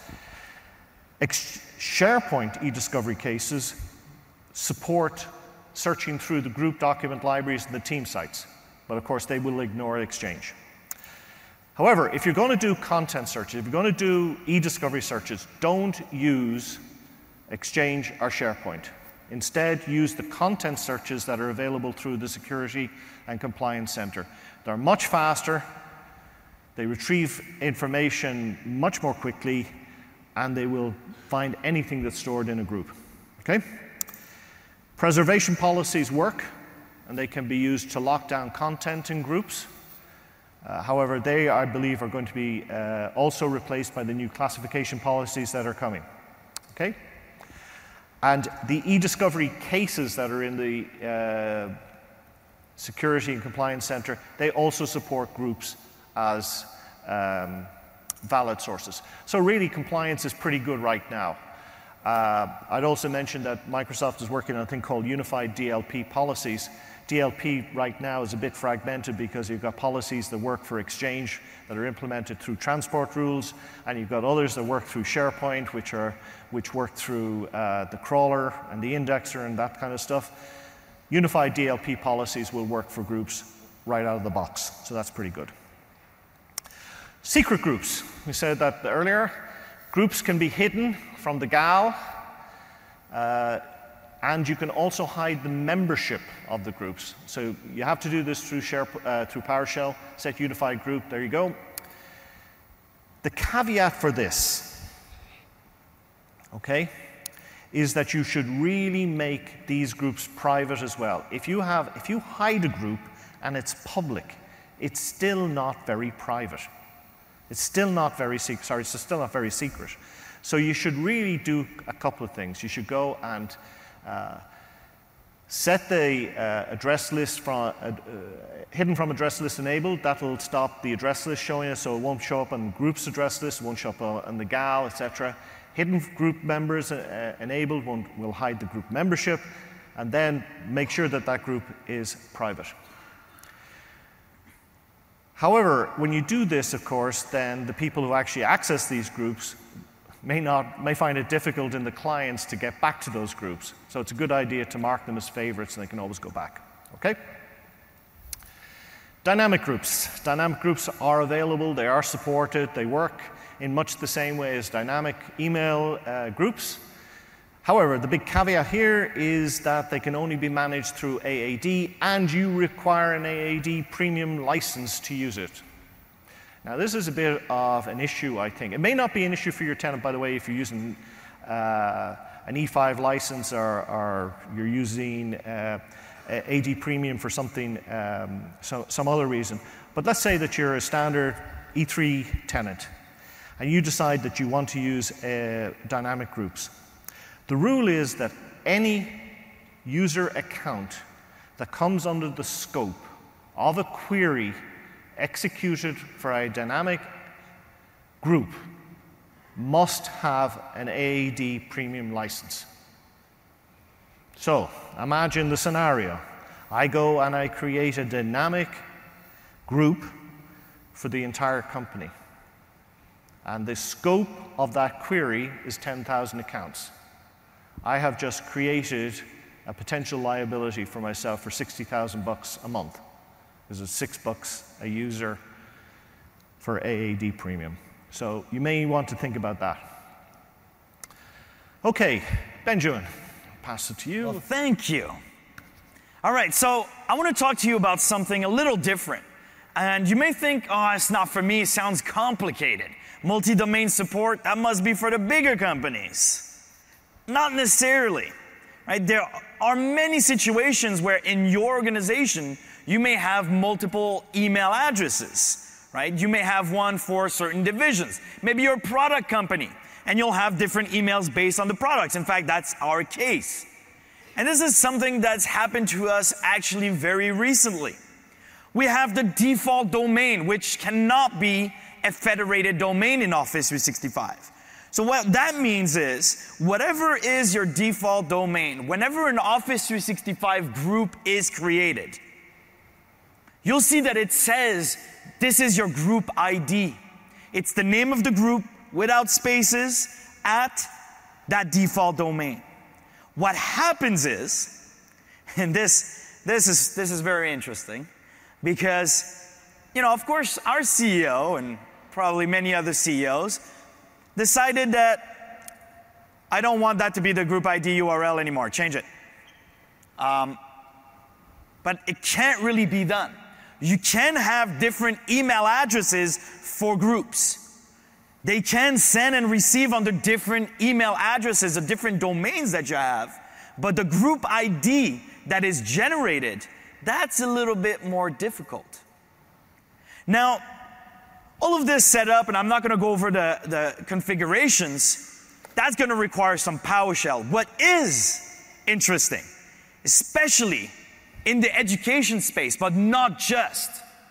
Ex SharePoint e-discovery cases support searching through the group document libraries and the team sites, but of course they will ignore Exchange. However, if you're going to do content searches, if you're going to do e-discovery searches, don't use Exchange or SharePoint. Instead, use the content searches that are available through the Security and Compliance Center. They're much faster, they retrieve information much more quickly, and they will find anything that's stored in a group. Okay? Preservation policies work, and they can be used to lock down content in groups. Uh, however, they, I believe, are going to be uh, also replaced by the new classification policies that are coming. Okay? And the e-discovery cases that are in the uh, Security and Compliance Center, they also support groups as um, valid sources. So really, compliance is pretty good right now. Uh, I'd also mention that Microsoft is working on a thing called Unified D L P policies. D L P right now is a bit fragmented because you've got policies that work for Exchange that are implemented through transport rules, and you've got others that work through SharePoint, which are which work through uh, the crawler and the indexer and that kind of stuff. Unified D L P policies will work for groups right out of the box, so that's pretty good. Secret groups. We said that earlier. Groups can be hidden from the G A L, uh, and you can also hide the membership of the groups. So you have to do this through, share, uh, through PowerShell, set unified group, there you go. The caveat for this, okay, is that you should really make these groups private as well. If you, have, if you hide a group and it's public, it's still not very private. It's still not very secret, sorry, it's still not very secret. So you should really do a couple of things. You should go and uh, set the uh, address list from, uh, uh, hidden from address list enabled. That'll stop the address list showing it, so it won't show up on groups address list, it won't show up on the G A L, et cetera. Hidden group members uh, enabled won't, will hide the group membership, and then make sure that that group is private. However, when you do this, of course, then the people who actually access these groups, may not may find it difficult in the clients to get back to those groups. So it's a good idea to mark them as favorites, and they can always go back. Okay? Dynamic groups. Dynamic groups are available. They are supported. They work in much the same way as dynamic email uh, groups. However, the big caveat here is that they can only be managed through A A D, and you require an A A D premium license to use it. Now, this is a bit of an issue, I think. It may not be an issue for your tenant, by the way, if you're using uh, an E five license, or, or you're using uh, A D premium for something, um, so, some other reason. But let's say that you're a standard E three tenant, and you decide that you want to use uh, dynamic groups. The rule is that any user account that comes under the scope of a query executed for a dynamic group must have an A A D premium license. So imagine the scenario. I go and I create a dynamic group for the entire company. And the scope of that query is ten thousand accounts. I have just created a potential liability for myself for sixty thousand bucks a month. This is six bucks a user for A A D premium. So you may want to think about that. Okay, Benjamin, I'll pass it to you. Well, thank you. All right, so I want to talk to you about something a little different. And you may think, oh, it's not for me, it sounds complicated. Multi-domain support, that must be for the bigger companies. Not necessarily, right? There are many situations where in your organization, you may have multiple email addresses, right? You may have one for certain divisions. Maybe you're a product company, and you'll have different emails based on the products. In fact, that's our case. And this is something that's happened to us actually very recently. We have the default domain, which cannot be a federated domain in Office three sixty-five. So what that means is, whatever is your default domain, whenever an Office three sixty-five group is created, you'll see that it says, this is your group I D. It's the name of the group without spaces at that default domain. What happens is, and this, this is, this is very interesting, because, you know, of course, our C E O and probably many other C E Os decided that I don't want that to be the group I D U R L anymore, change it. Um, but it can't really be done. You can have different email addresses for groups. They can send and receive under different email addresses, the different domains that you have, but the group I D that is generated, that's a little bit more difficult. Now, all of this set up, and I'm not going to go over the, the configurations, that's going to require some PowerShell. What is interesting, especially in the education space, but not just,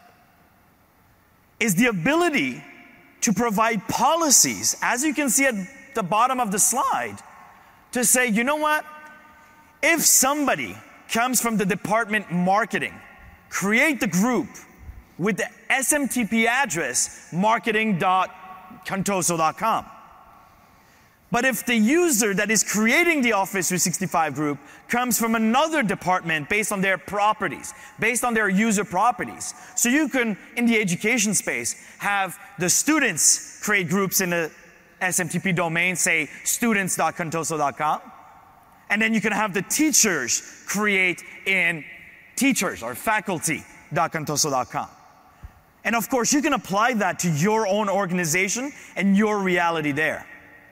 is the ability to provide policies, as you can see at the bottom of the slide, to say, you know what? If somebody comes from the department marketing, create the group with the S M T P address marketing dot contoso dot com. But if the user that is creating the Office three sixty-five group comes from another department based on their properties, based on their user properties, so you can, in the education space, have the students create groups in the S M T P domain, say students dot contoso dot com, and then you can have the teachers create in teachers or faculty dot contoso dot com. And of course, you can apply that to your own organization and your reality there.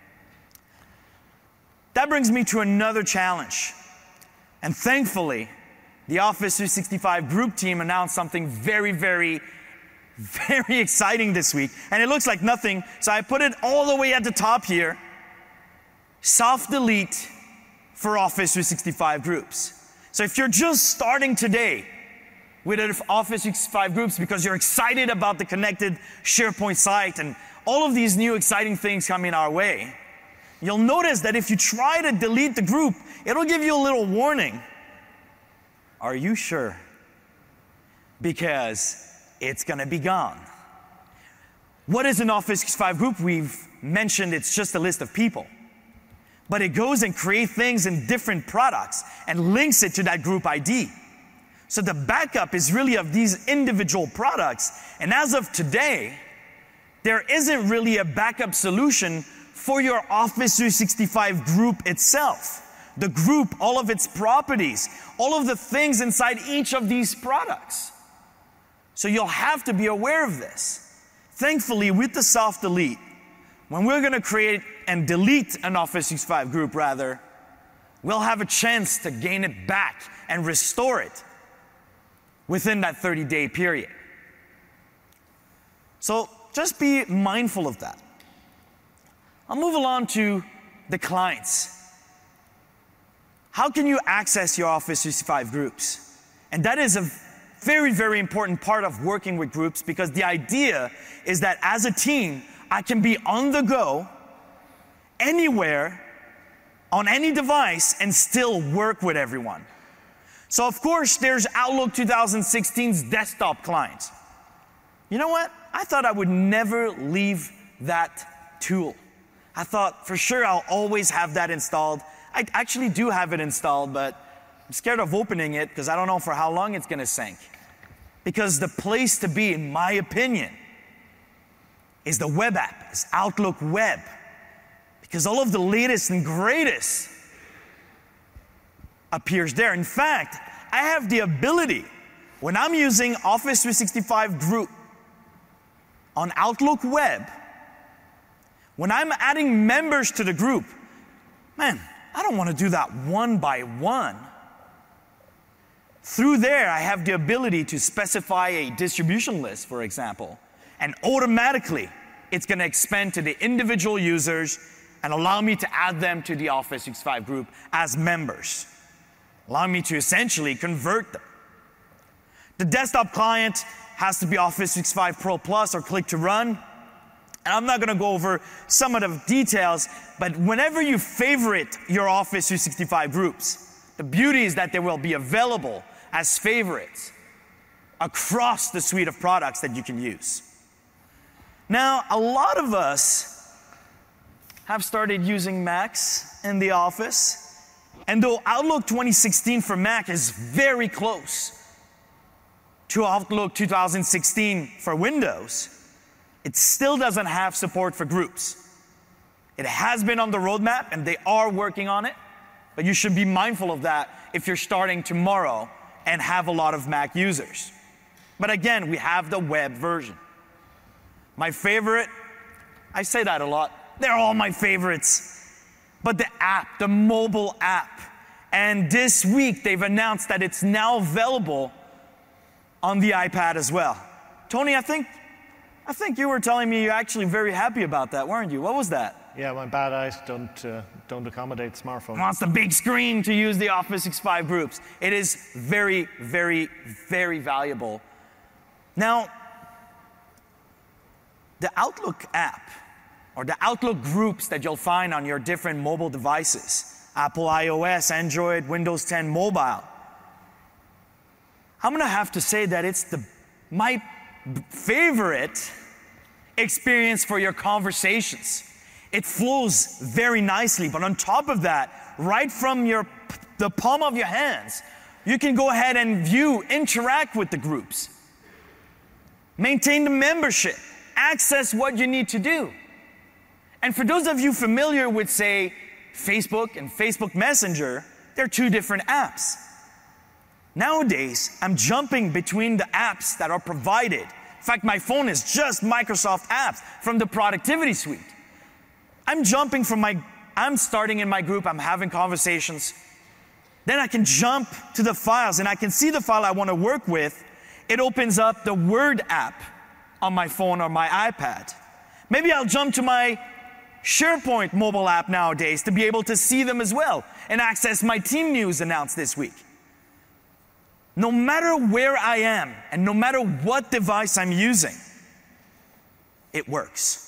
That brings me to another challenge. And thankfully, the Office three sixty-five group team announced something very, very, very exciting this week. And it looks like nothing, so I put it all the way at the top here. Soft delete for Office three sixty-five groups. So if you're just starting today with Office three sixty-five groups because you're excited about the connected SharePoint site and all of these new exciting things coming our way, you'll notice that if you try to delete the group, it'll give you a little warning. Are you sure? Because it's going to be gone. What is an Office three sixty-five group? We've mentioned it's just a list of people. But it goes and creates things in different products and links it to that group I D. So the backup is really of these individual products. And as of today, there isn't really a backup solution for your Office three sixty-five group itself. The group, all of its properties, all of the things inside each of these products. So you'll have to be aware of this. Thankfully, with the soft delete, when we're going to create and delete an Office three sixty-five group, rather, we'll have a chance to gain it back and restore it within that thirty day period. So just be mindful of that. I'll move along to the clients. How can you access your Office three sixty-five groups? And that is a very, very important part of working with groups, because the idea is that as a team, I can be on the go, anywhere, on any device, and still work with everyone. So of course, there's Outlook twenty sixteen's desktop client. You know what? I thought I would never leave that tool. I thought for sure I'll always have that installed. I actually do have it installed, but I'm scared of opening it because I don't know for how long it's going to sync. Because the place to be, in my opinion, is the web app, is Outlook Web. Because all of the latest and greatest appears there. In fact, I have the ability, when I'm using Office three sixty-five Group on Outlook Web, when I'm adding members to the group, man, I don't want to do that one by one. Through there, I have the ability to specify a distribution list, for example, and automatically it's going to expand to the individual users and allow me to add them to the Office three sixty-five group as members, allowing me to essentially convert them. The desktop client has to be Office three sixty-five Pro Plus or Click to Run. And I'm not going to go over some of the details, but whenever you favorite your Office three sixty-five groups, the beauty is that they will be available as favorites across the suite of products that you can use. Now, a lot of us have started using Macs in the office, and though Outlook twenty sixteen for Mac is very close to Outlook two thousand sixteen for Windows, it still doesn't have support for groups. It has been on the roadmap, and they are working on it, but you should be mindful of that if you're starting tomorrow and have a lot of Mac users. But again, we have the web version. My favorite, I say that a lot, they're all my favorites. But the app, the mobile app, and this week they've announced that it's now available on the iPad as well. Tony, I think, I think you were telling me you're actually very happy about that, weren't you? What was that? Yeah, my bad eyes don't, uh, don't accommodate smartphones. Wants the big screen to use the Office three sixty-five groups. It is very, very, very valuable. Now, the Outlook app, or the Outlook groups that you'll find on your different mobile devices, Apple iOS, Android, Windows ten Mobile, I'm going to have to say that it's the, my favorite experience for your conversations. It flows very nicely, but on top of that, right from your, the palm of your hands, you can go ahead and view, interact with the groups, maintain the membership, access what you need to do. And for those of you familiar with, say, Facebook and Facebook Messenger, they're two different apps. Nowadays, I'm jumping between the apps that are provided. In fact, my phone is just Microsoft apps from the productivity suite. I'm jumping from my, I'm starting in my group, I'm having conversations. Then I can jump to the files and I can see the file I want to work with. It opens up the Word app on my phone or my iPad. Maybe I'll jump to my SharePoint mobile app nowadays to be able to see them as well and access my team news announced this week. No matter where I am and no matter what device I'm using, it works.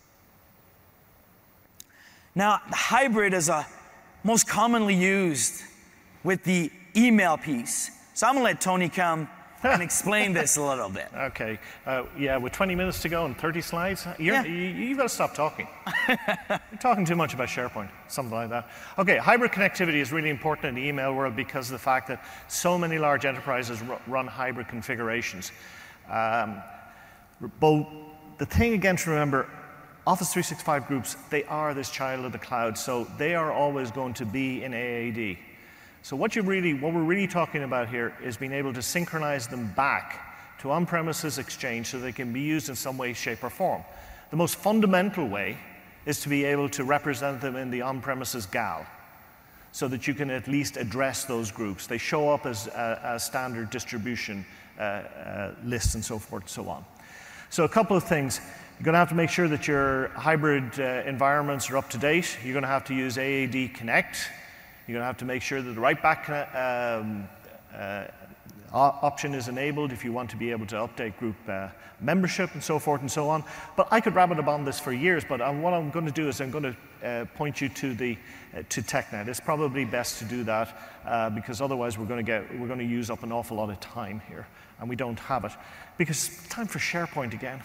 Now, hybrid is a most commonly used with the email piece. So I'm going to let Tony come and explain this a little bit. Okay. Uh, yeah, with twenty minutes to go and thirty slides, you're, Yeah. you, you've got to stop talking. You're talking too much about SharePoint, something like that. Okay, hybrid connectivity is really important in the email world because of the fact that so many large enterprises ru- run hybrid configurations. Um, but the thing again to remember, Office three sixty-five groups, they are this child of the cloud, so they are always going to be in A A D. So what you really, what we're really talking about here is being able to synchronize them back to on-premises Exchange so they can be used in some way, shape, or form. The most fundamental way is to be able to represent them in the on-premises G A L so that you can at least address those groups. They show up as, uh, as standard distribution uh, uh, lists and so forth and so on. So a couple of things. You're going to have to make sure that your hybrid uh, environments are up to date. You're going to have to use A A D Connect. You're going to have to make sure that the write back um, uh, option is enabled if you want to be able to update group uh, membership and so forth and so on. But I could rabbit up on this for years, but um, what I'm going to do is I'm going to uh, point you to the uh, to TechNet. It's probably best to do that uh, because otherwise we're going to get we're going to use up an awful lot of time here, and we don't have it because it's time for SharePoint again.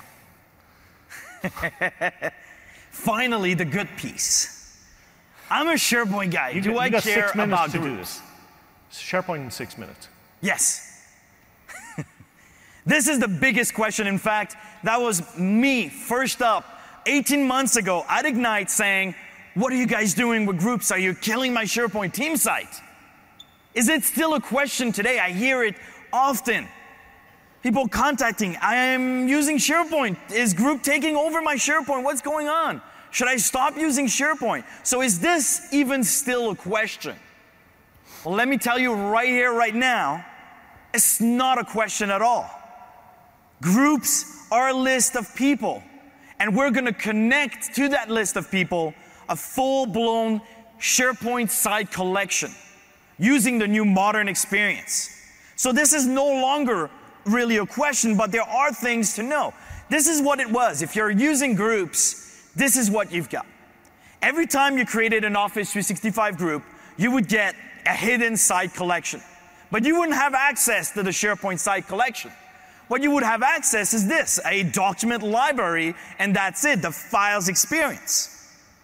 Finally, the good piece. I'm a SharePoint guy. You Do got, I you got care six minutes about to do groups? this. SharePoint in six minutes. Yes. This is the biggest question. In fact, that was me first up eighteen months ago at Ignite saying, what are you guys doing with groups? Are you killing my SharePoint team site? Is it still a question today? I hear it often. People contacting, I am using SharePoint. Is group taking over my SharePoint? What's going on? Should I stop using SharePoint? So is this even still a question? Well, let me tell you right here, right now, it's not a question at all. Groups are a list of people, and we're going to connect to that list of people a full-blown SharePoint site collection using the new modern experience. So this is no longer really a question, but there are things to know. This is what it was. If you're using groups, this is what you've got. Every time you created an Office three sixty-five group, you would get a hidden site collection. But you wouldn't have access to the SharePoint site collection. What you would have access is this, a document library, and that's it, the files experience.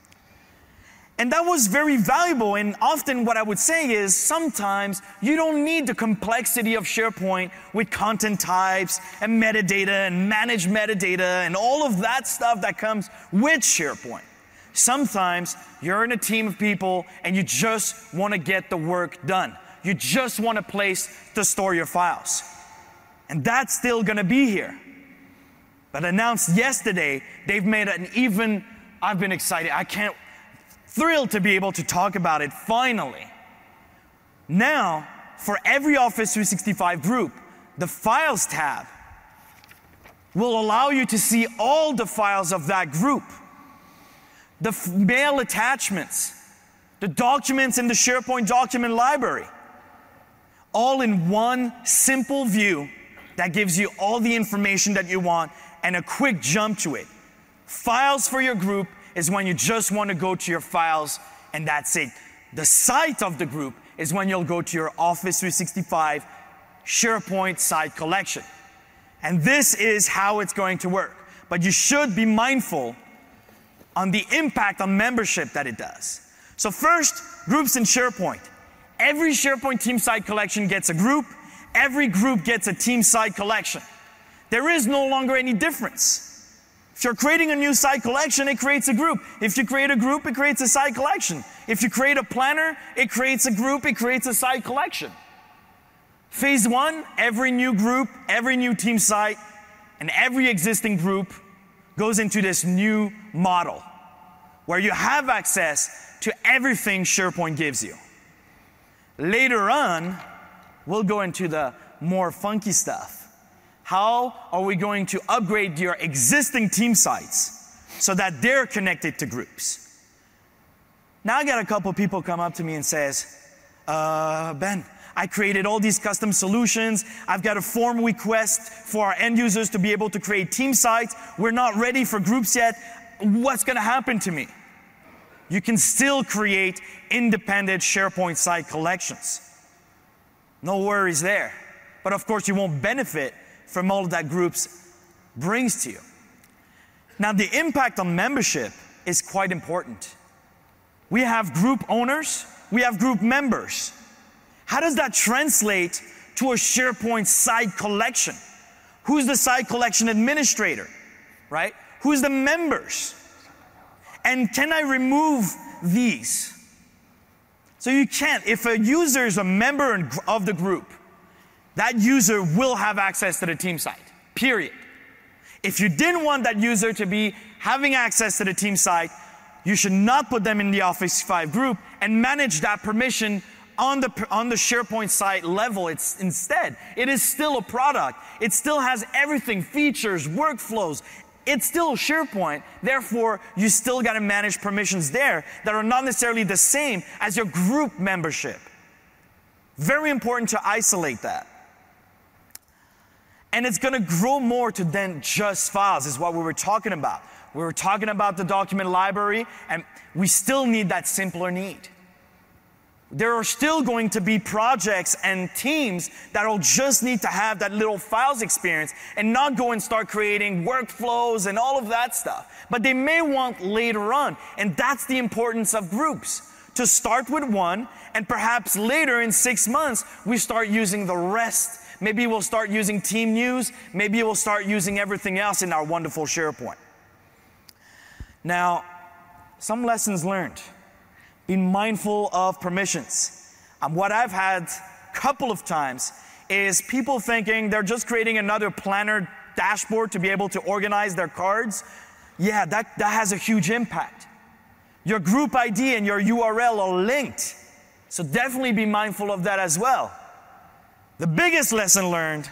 And that was very valuable, and often what I would say is sometimes you don't need the complexity of SharePoint with content types and metadata and managed metadata and all of that stuff that comes with SharePoint. Sometimes you're in a team of people and you just want to get the work done. You just want a place to store your files. And that's still going to be here. But announced yesterday, they've made an even, I've been excited, I can't, thrilled to be able to talk about it finally. Now, for every Office three sixty-five group, the Files tab will allow you to see all the files of that group. The f- mail attachments, the documents in the SharePoint document library, all in one simple view that gives you all the information that you want and a quick jump to it. Files for your group is when you just want to go to your files and that's it. The site of the group is when you'll go to your Office three sixty-five SharePoint site collection. And this is how it's going to work. But you should be mindful on the impact on membership that it does. So first, groups in SharePoint. Every SharePoint team site collection gets a group. Every group gets a team site collection. There is no longer any difference. If you're creating a new site collection, it creates a group. If you create a group, it creates a site collection. If you create a planner, it creates a group, it creates a site collection. Phase one, every new group, every new team site, and every existing group goes into this new model where you have access to everything SharePoint gives you. Later on, we'll go into the more funky stuff. How are we going to upgrade your existing team sites so that they're connected to groups? Now I got a couple people come up to me and says, uh, Ben, I created all these custom solutions. I've got a form request for our end users to be able to create team sites. We're not ready for groups yet. What's going to happen to me? You can still create independent SharePoint site collections. No worries there. but of course you won't benefit from all that groups brings to you. Now the impact on membership is quite important. We have group owners, we have group members. How does that translate to a SharePoint site collection? Who's the site collection administrator, right? Who's the members? And can I remove these? So you can't. If a user is a member of the group, that user will have access to the team site, period. If you didn't want that user to be having access to the team site, you should not put them in the Office five group and manage that permission on the, on the SharePoint site level. It's instead, it is still a product. It still has everything, features, workflows. It's still SharePoint. Therefore, you still got to manage permissions there that are not necessarily the same as your group membership. Very important to isolate that. And it's going to grow more to than just files, is what we were talking about. We were talking about the document library, and we still need that simpler need. There are still going to be projects and teams that will just need to have that little files experience and not go and start creating workflows and all of that stuff. But they may want later on, and that's the importance of groups. To start with one, and perhaps later in six months, we start using the rest. Maybe we'll start using Team News. Maybe we'll start using everything else in our wonderful SharePoint. Now, some lessons learned. Be mindful of permissions. Um, what I've had a couple of times is people thinking they're just creating another planner dashboard to be able to organize their cards. Yeah, that, that has a huge impact. Your group I D and your U R L are linked. So definitely be mindful of that as well. The biggest lesson learned,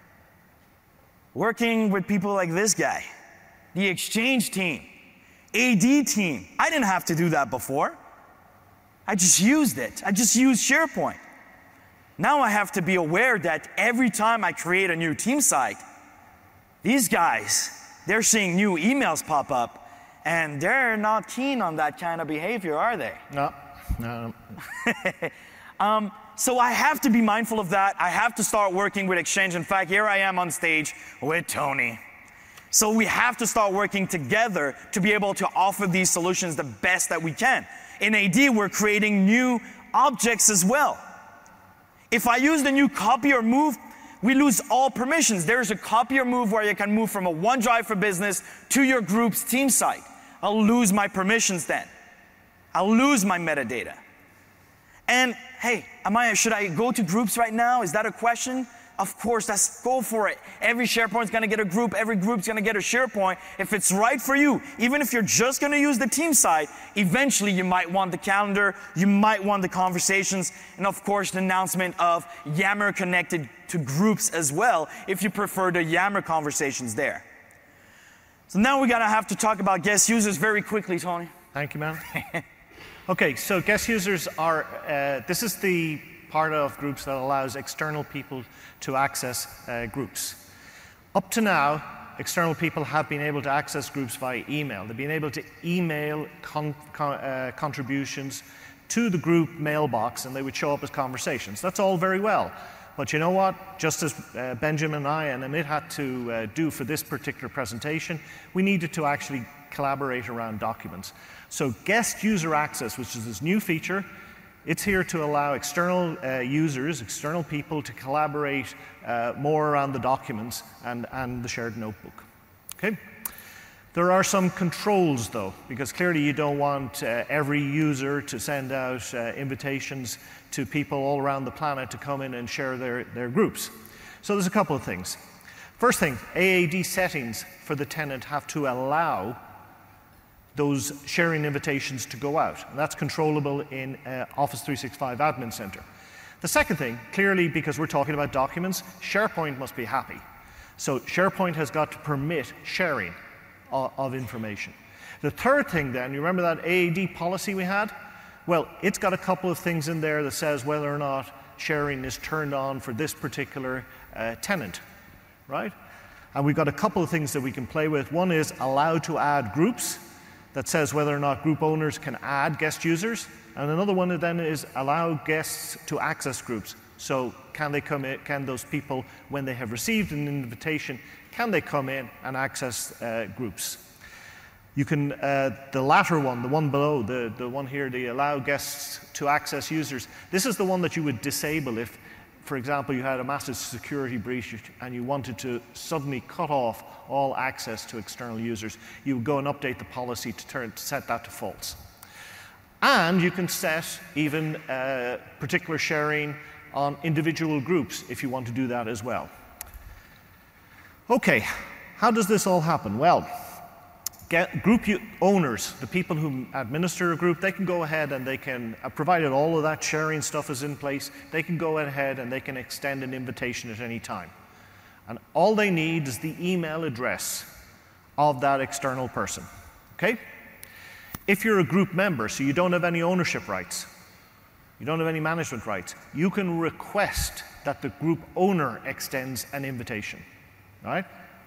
working with people like this guy, the Exchange team, A D team. I didn't have to do that before. I just used it. I just used SharePoint. Now I have to be aware that every time I create a new team site, these guys, they're seeing new emails pop up, and they're not keen on that kind of behavior, are they? No, no. um, so I have to be mindful of that. I have to start working with Exchange. In fact, here I am on stage with Tony. So we have to start working together to be able to offer these solutions the best that we can. In A D, we're creating new objects as well. If I use the new copy or move, we lose all permissions. There's a copy or move where you can move from a OneDrive for Business to your group's team site. I'll lose my permissions then. I'll lose my metadata. And hey, am I, should I go to groups right now? Is that a question? Of course, let's go for it. Every SharePoint's going to get a group. Every group's going to get a SharePoint. If it's right for you, even if you're just going to use the team site, eventually you might want the calendar, you might want the conversations, and of course the announcement of Yammer connected to groups as well, if you prefer the Yammer conversations there. So now we're going to have to talk about guest users very quickly, Tony. Thank you, man. Okay, so guest users are, uh, this is the part of groups that allows external people to access uh, groups. Up to now, external people have been able to access groups via email. They've been able to email con con uh, contributions to the group mailbox, and they would show up as conversations. That's all very well. But you know what? Just as uh, Benjamin and I and Amit had to uh, do for this particular presentation, we needed to actually collaborate around documents. So guest user access, which is this new feature, it's here to allow external uh, users, external people to collaborate uh, more around the documents and, and the shared notebook. Okay? There are some controls though, because clearly you don't want uh, every user to send out uh, invitations to people all around the planet to come in and share their, their groups. So there's a couple of things. First thing, A A D settings for the tenant have to allow those sharing invitations to go out. And that's controllable in uh, Office three sixty-five Admin Center. The second thing, clearly because we're talking about documents, SharePoint must be happy. So SharePoint has got to permit sharing of, of information. The third thing then, you remember that A A D policy we had? Well, it's got a couple of things in there that says whether or not sharing is turned on for this particular uh, tenant, right? And we've got a couple of things that we can play with. One is allow to add groups, that says whether or not group owners can add guest users. And another one then is allow guests to access groups. So can they come in, can those people, when they have received an invitation, can they come in and access uh, groups? You can, uh, the latter one, the one below, the, the one here, the allow guests to access users, this is the one that you would disable if, for example, you had a massive security breach and you wanted to suddenly cut off all access to external users. You would go and update the policy to, turn, to set that to false. And you can set even uh, particular sharing on individual groups if you want to do that as well. Okay, how does this all happen? Well, get group owners, the people who administer a group, they can go ahead and they can, uh, provided all of that sharing stuff is in place, they can go ahead and they can extend an invitation at any time. And all they need is the email address of that external person, okay? If you're a group member, so you don't have any ownership rights, you don't have any management rights, you can request that the group owner extends an invitation, right?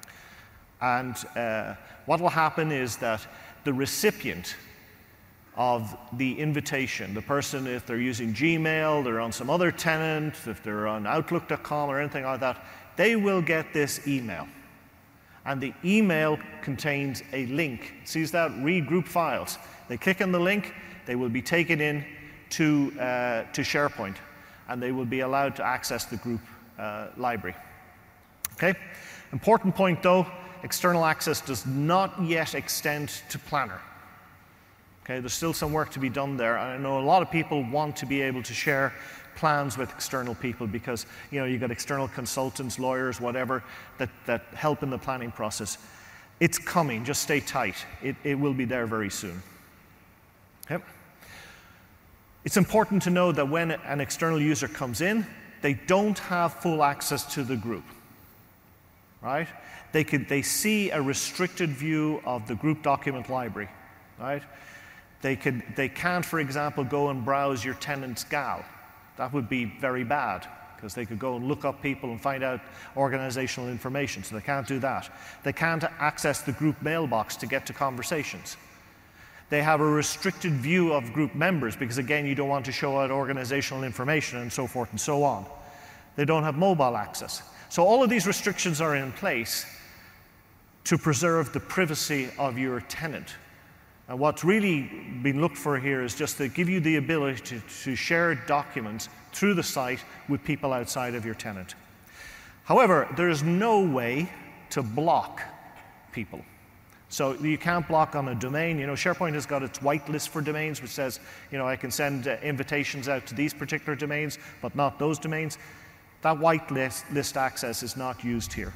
And uh, what will happen is that the recipient of the invitation, the person, if they're using Gmail, they're on some other tenant, if they're on Outlook dot com or anything like that, they will get this email. And the email contains a link. It sees that? Read group files. They click on the link, they will be taken in to, uh, to SharePoint, and they will be allowed to access the group uh, library. Okay? Important point though, external access does not yet extend to Planner. Okay, there's still some work to be done there, and I know a lot of people want to be able to share plans with external people because, you know, you've got external consultants, lawyers, whatever, that, that help in the planning process. It's coming, just stay tight. It, it will be there very soon. Okay. It's important to know that when an external user comes in, they don't have full access to the group, right? They, could, they see a restricted view of the group document library, right? They, could, they can't, for example, go and browse your tenant's G A L. That would be very bad, because they could go and look up people and find out organizational information, so they can't do that. They can't access the group mailbox to get to conversations. They have a restricted view of group members, because again, you don't want to show out organizational information and so forth and so on. They don't have mobile access. So all of these restrictions are in place to preserve the privacy of your tenant. And what's really been looked for here is just to give you the ability to, to share documents through the site with people outside of your tenant. However, there is no way to block people. So you can't block on a domain. You know, SharePoint has got its whitelist for domains, which says, you know, I can send uh, invitations out to these particular domains, but not those domains. That whitelist list access is not used here.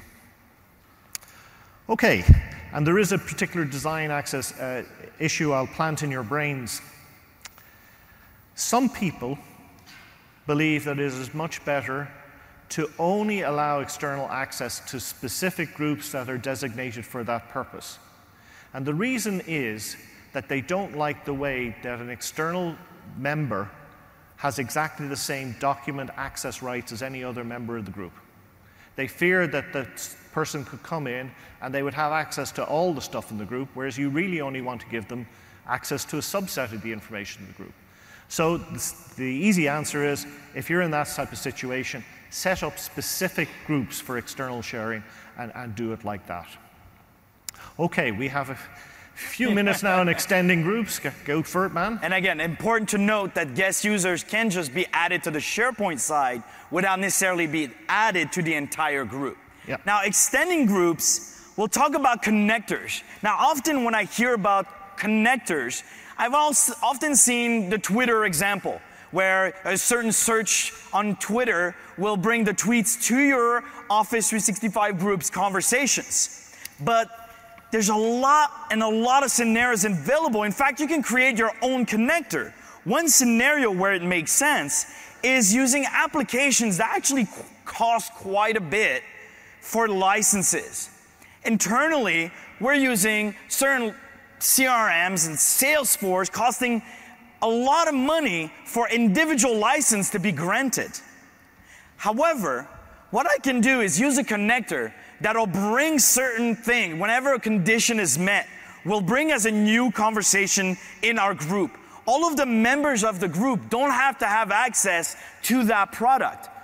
Okay, and there is a particular design access uh, issue I'll plant in your brains. Some people believe that it is much better to only allow external access to specific groups that are designated for that purpose. And the reason is that they don't like the way that an external member has exactly the same document access rights as any other member of the group. They fear that the person could come in and they would have access to all the stuff in the group, whereas you really only want to give them access to a subset of the information in the group. So the easy answer is, if you're in that type of situation, set up specific groups for external sharing and, and do it like that. Okay, we have a few minutes now on extending groups. Go for it, man. And again, important to note that guest users can just be added to the SharePoint side without necessarily being added to the entire group. Yep. Now, extending groups, we'll talk about connectors. Now, often when I hear about connectors, I've also often seen the Twitter example, where a certain search on Twitter will bring the tweets to your Office three sixty-five group's conversations. But there's a lot and a lot of scenarios available. In fact, you can create your own connector. One scenario where it makes sense is using applications that actually cost quite a bit for licenses. Internally, we're using certain C R Ms and Salesforce costing a lot of money for individual license to be granted. However, what I can do is use a connector that'll bring certain things, whenever a condition is met, will bring as a new conversation in our group. All of the members of the group don't have to have access to that product.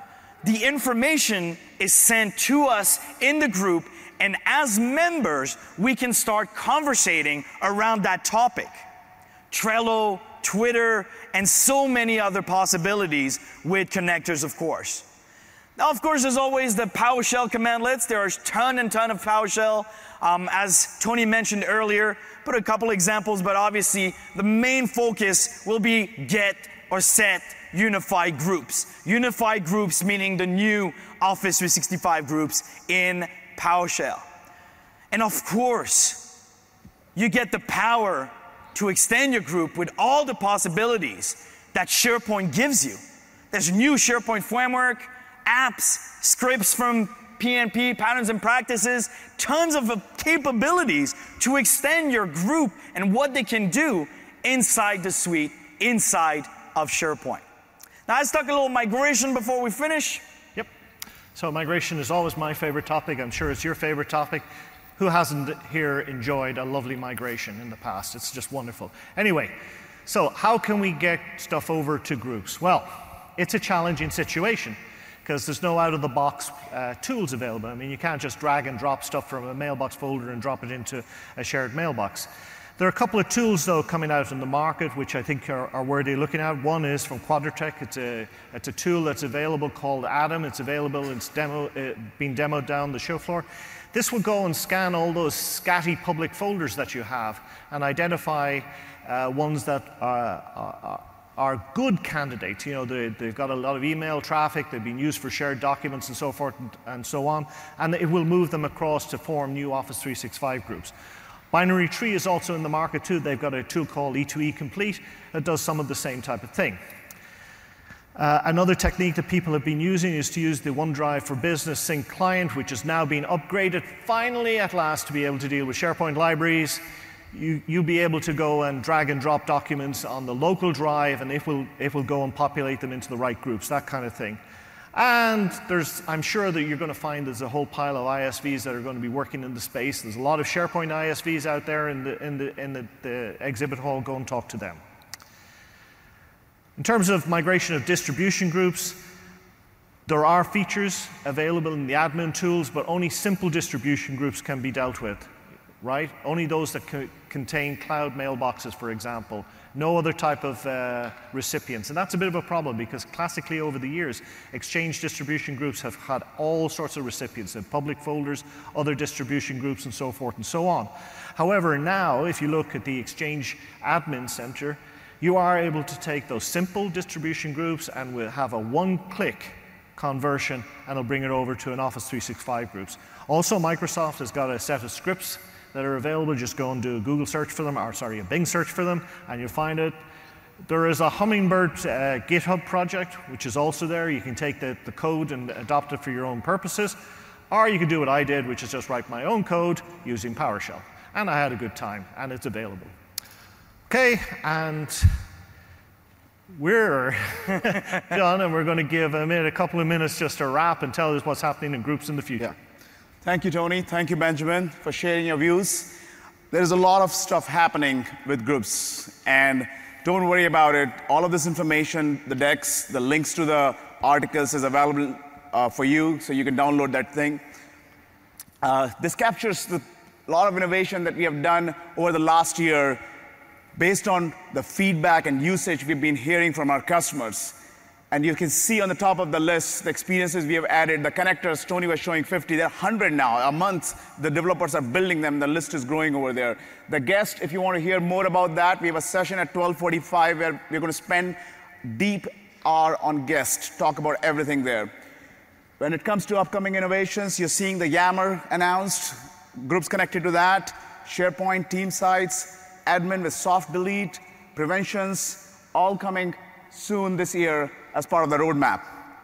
the information is sent to us in the group, and as members, we can start conversating around that topic. Trello, Twitter, and so many other possibilities with connectors, of course. Now, of course, there's always the PowerShell commandlets. There are a ton and ton of PowerShell. Um, as Tony mentioned earlier, put a couple examples, but obviously the main focus will be get or set unified groups. Unified groups meaning the new Office three sixty-five groups in PowerShell. And of course, you get the power to extend your group with all the possibilities that SharePoint gives you. There's new SharePoint framework, apps, scripts from P N P, patterns and practices, tons of capabilities to extend your group and what they can do inside the suite, inside of SharePoint. Now, let's talk a little migration before we finish. Yep. So migration is always my favorite topic. I'm sure it's your favorite topic. Who hasn't here enjoyed a lovely migration in the past? It's just wonderful. Anyway, so how can we get stuff over to groups? Well, it's a challenging situation because there's no out-of-the-box uh, tools available. I mean, you can't just drag and drop stuff from a mailbox folder and drop it into a shared mailbox. There are a couple of tools, though, coming out in the market, which I think are, are worthy of looking at. One is from Quadratec. It's a, it's a tool that's available called Atom. It's available, it's demo, uh, being demoed down the show floor. This will go and scan all those scatty public folders that you have and identify uh, ones that are, are, are good candidates. You know, they, they've got a lot of email traffic, they've been used for shared documents and so forth and, and so on, and it will move them across to form new Office three sixty-five groups. Binary Tree is also in the market too. They've got a tool called E two E Complete that does some of the same type of thing. Uh, another technique that people have been using is to use the OneDrive for Business Sync client, which is now being upgraded finally at last to be able to deal with SharePoint libraries. You, you'll be able to go and drag and drop documents on the local drive, and it will, it will go and populate them into the right groups, that kind of thing. And there's, I'm sure that you're going to find there's a whole pile of I S Vs that are going to be working in the space. There's a lot of SharePoint I S Vs out there in the, in the, in the, the exhibit hall. Go and talk to them. In terms of migration of distribution groups, there are features available in the admin tools, but only simple distribution groups can be dealt with, right? Only those that co contain cloud mailboxes, for example. No other type of uh, recipients. And that's a bit of a problem because classically over the years, Exchange distribution groups have had all sorts of recipients in public folders, other distribution groups, and so forth and so on. However, now, if you look at the Exchange Admin Center, you are able to take those simple distribution groups and we'll have a one-click conversion and it'll bring it over to an Office three sixty-five groups. Also, Microsoft has got a set of scripts that are available. Just go and do a Google search for them, or sorry, a Bing search for them, and you'll find it. There is a Hummingbird uh, GitHub project, which is also there. You can take the, the code and adopt it for your own purposes, or you can do what I did, which is just write my own code using PowerShell. And I had a good time, and it's available. Okay, and we're done, and we're going to give a, minute, a couple of minutes just to wrap and tell us what's happening in groups in the future. Yeah. Thank you, Tony. Thank you, Benjamin, for sharing your views. There's a lot of stuff happening with groups, and don't worry about it. All of this information, the decks, the links to the articles is available uh, for you, so you can download that thing. Uh, this captures the, a lot of innovation that we have done over the last year based on the feedback and usage we've been hearing from our customers. And you can see on the top of the list the experiences we have added. The connectors, Tony was showing fifty, there are one hundred now. A month, the developers are building them. The list is growing over there. The guest, if you want to hear more about that, we have a session at twelve forty-five where we're going to spend deep hour on guest, talk about everything there. When it comes to upcoming innovations, you're seeing the Yammer announced, groups connected to that, SharePoint, team sites, admin with soft delete, preventions, all coming soon this year as part of the roadmap.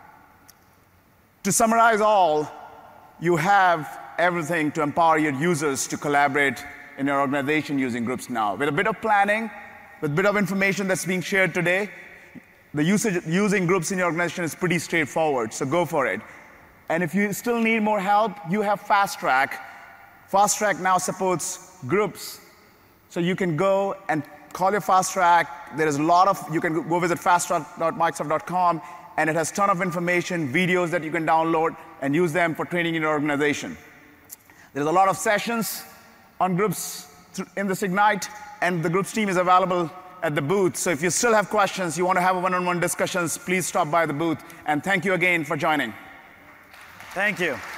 To summarize all, you have everything to empower your users to collaborate in your organization using groups now. With a bit of planning, with a bit of information that's being shared today, the usage using groups in your organization is pretty straightforward, so go for it. And if you still need more help, you have Fast Track. Fast Track now supports groups, so you can go and call your Fast Track. There is a lot of, you can go visit fast track dot microsoft dot com and it has a ton of information, videos that you can download and use them for training in your organization. There's a lot of sessions on groups in this Ignite, and the groups team is available at the booth. So if you still have questions, you want to have a one-on-one discussions, please stop by the booth. And thank you again for joining. Thank you.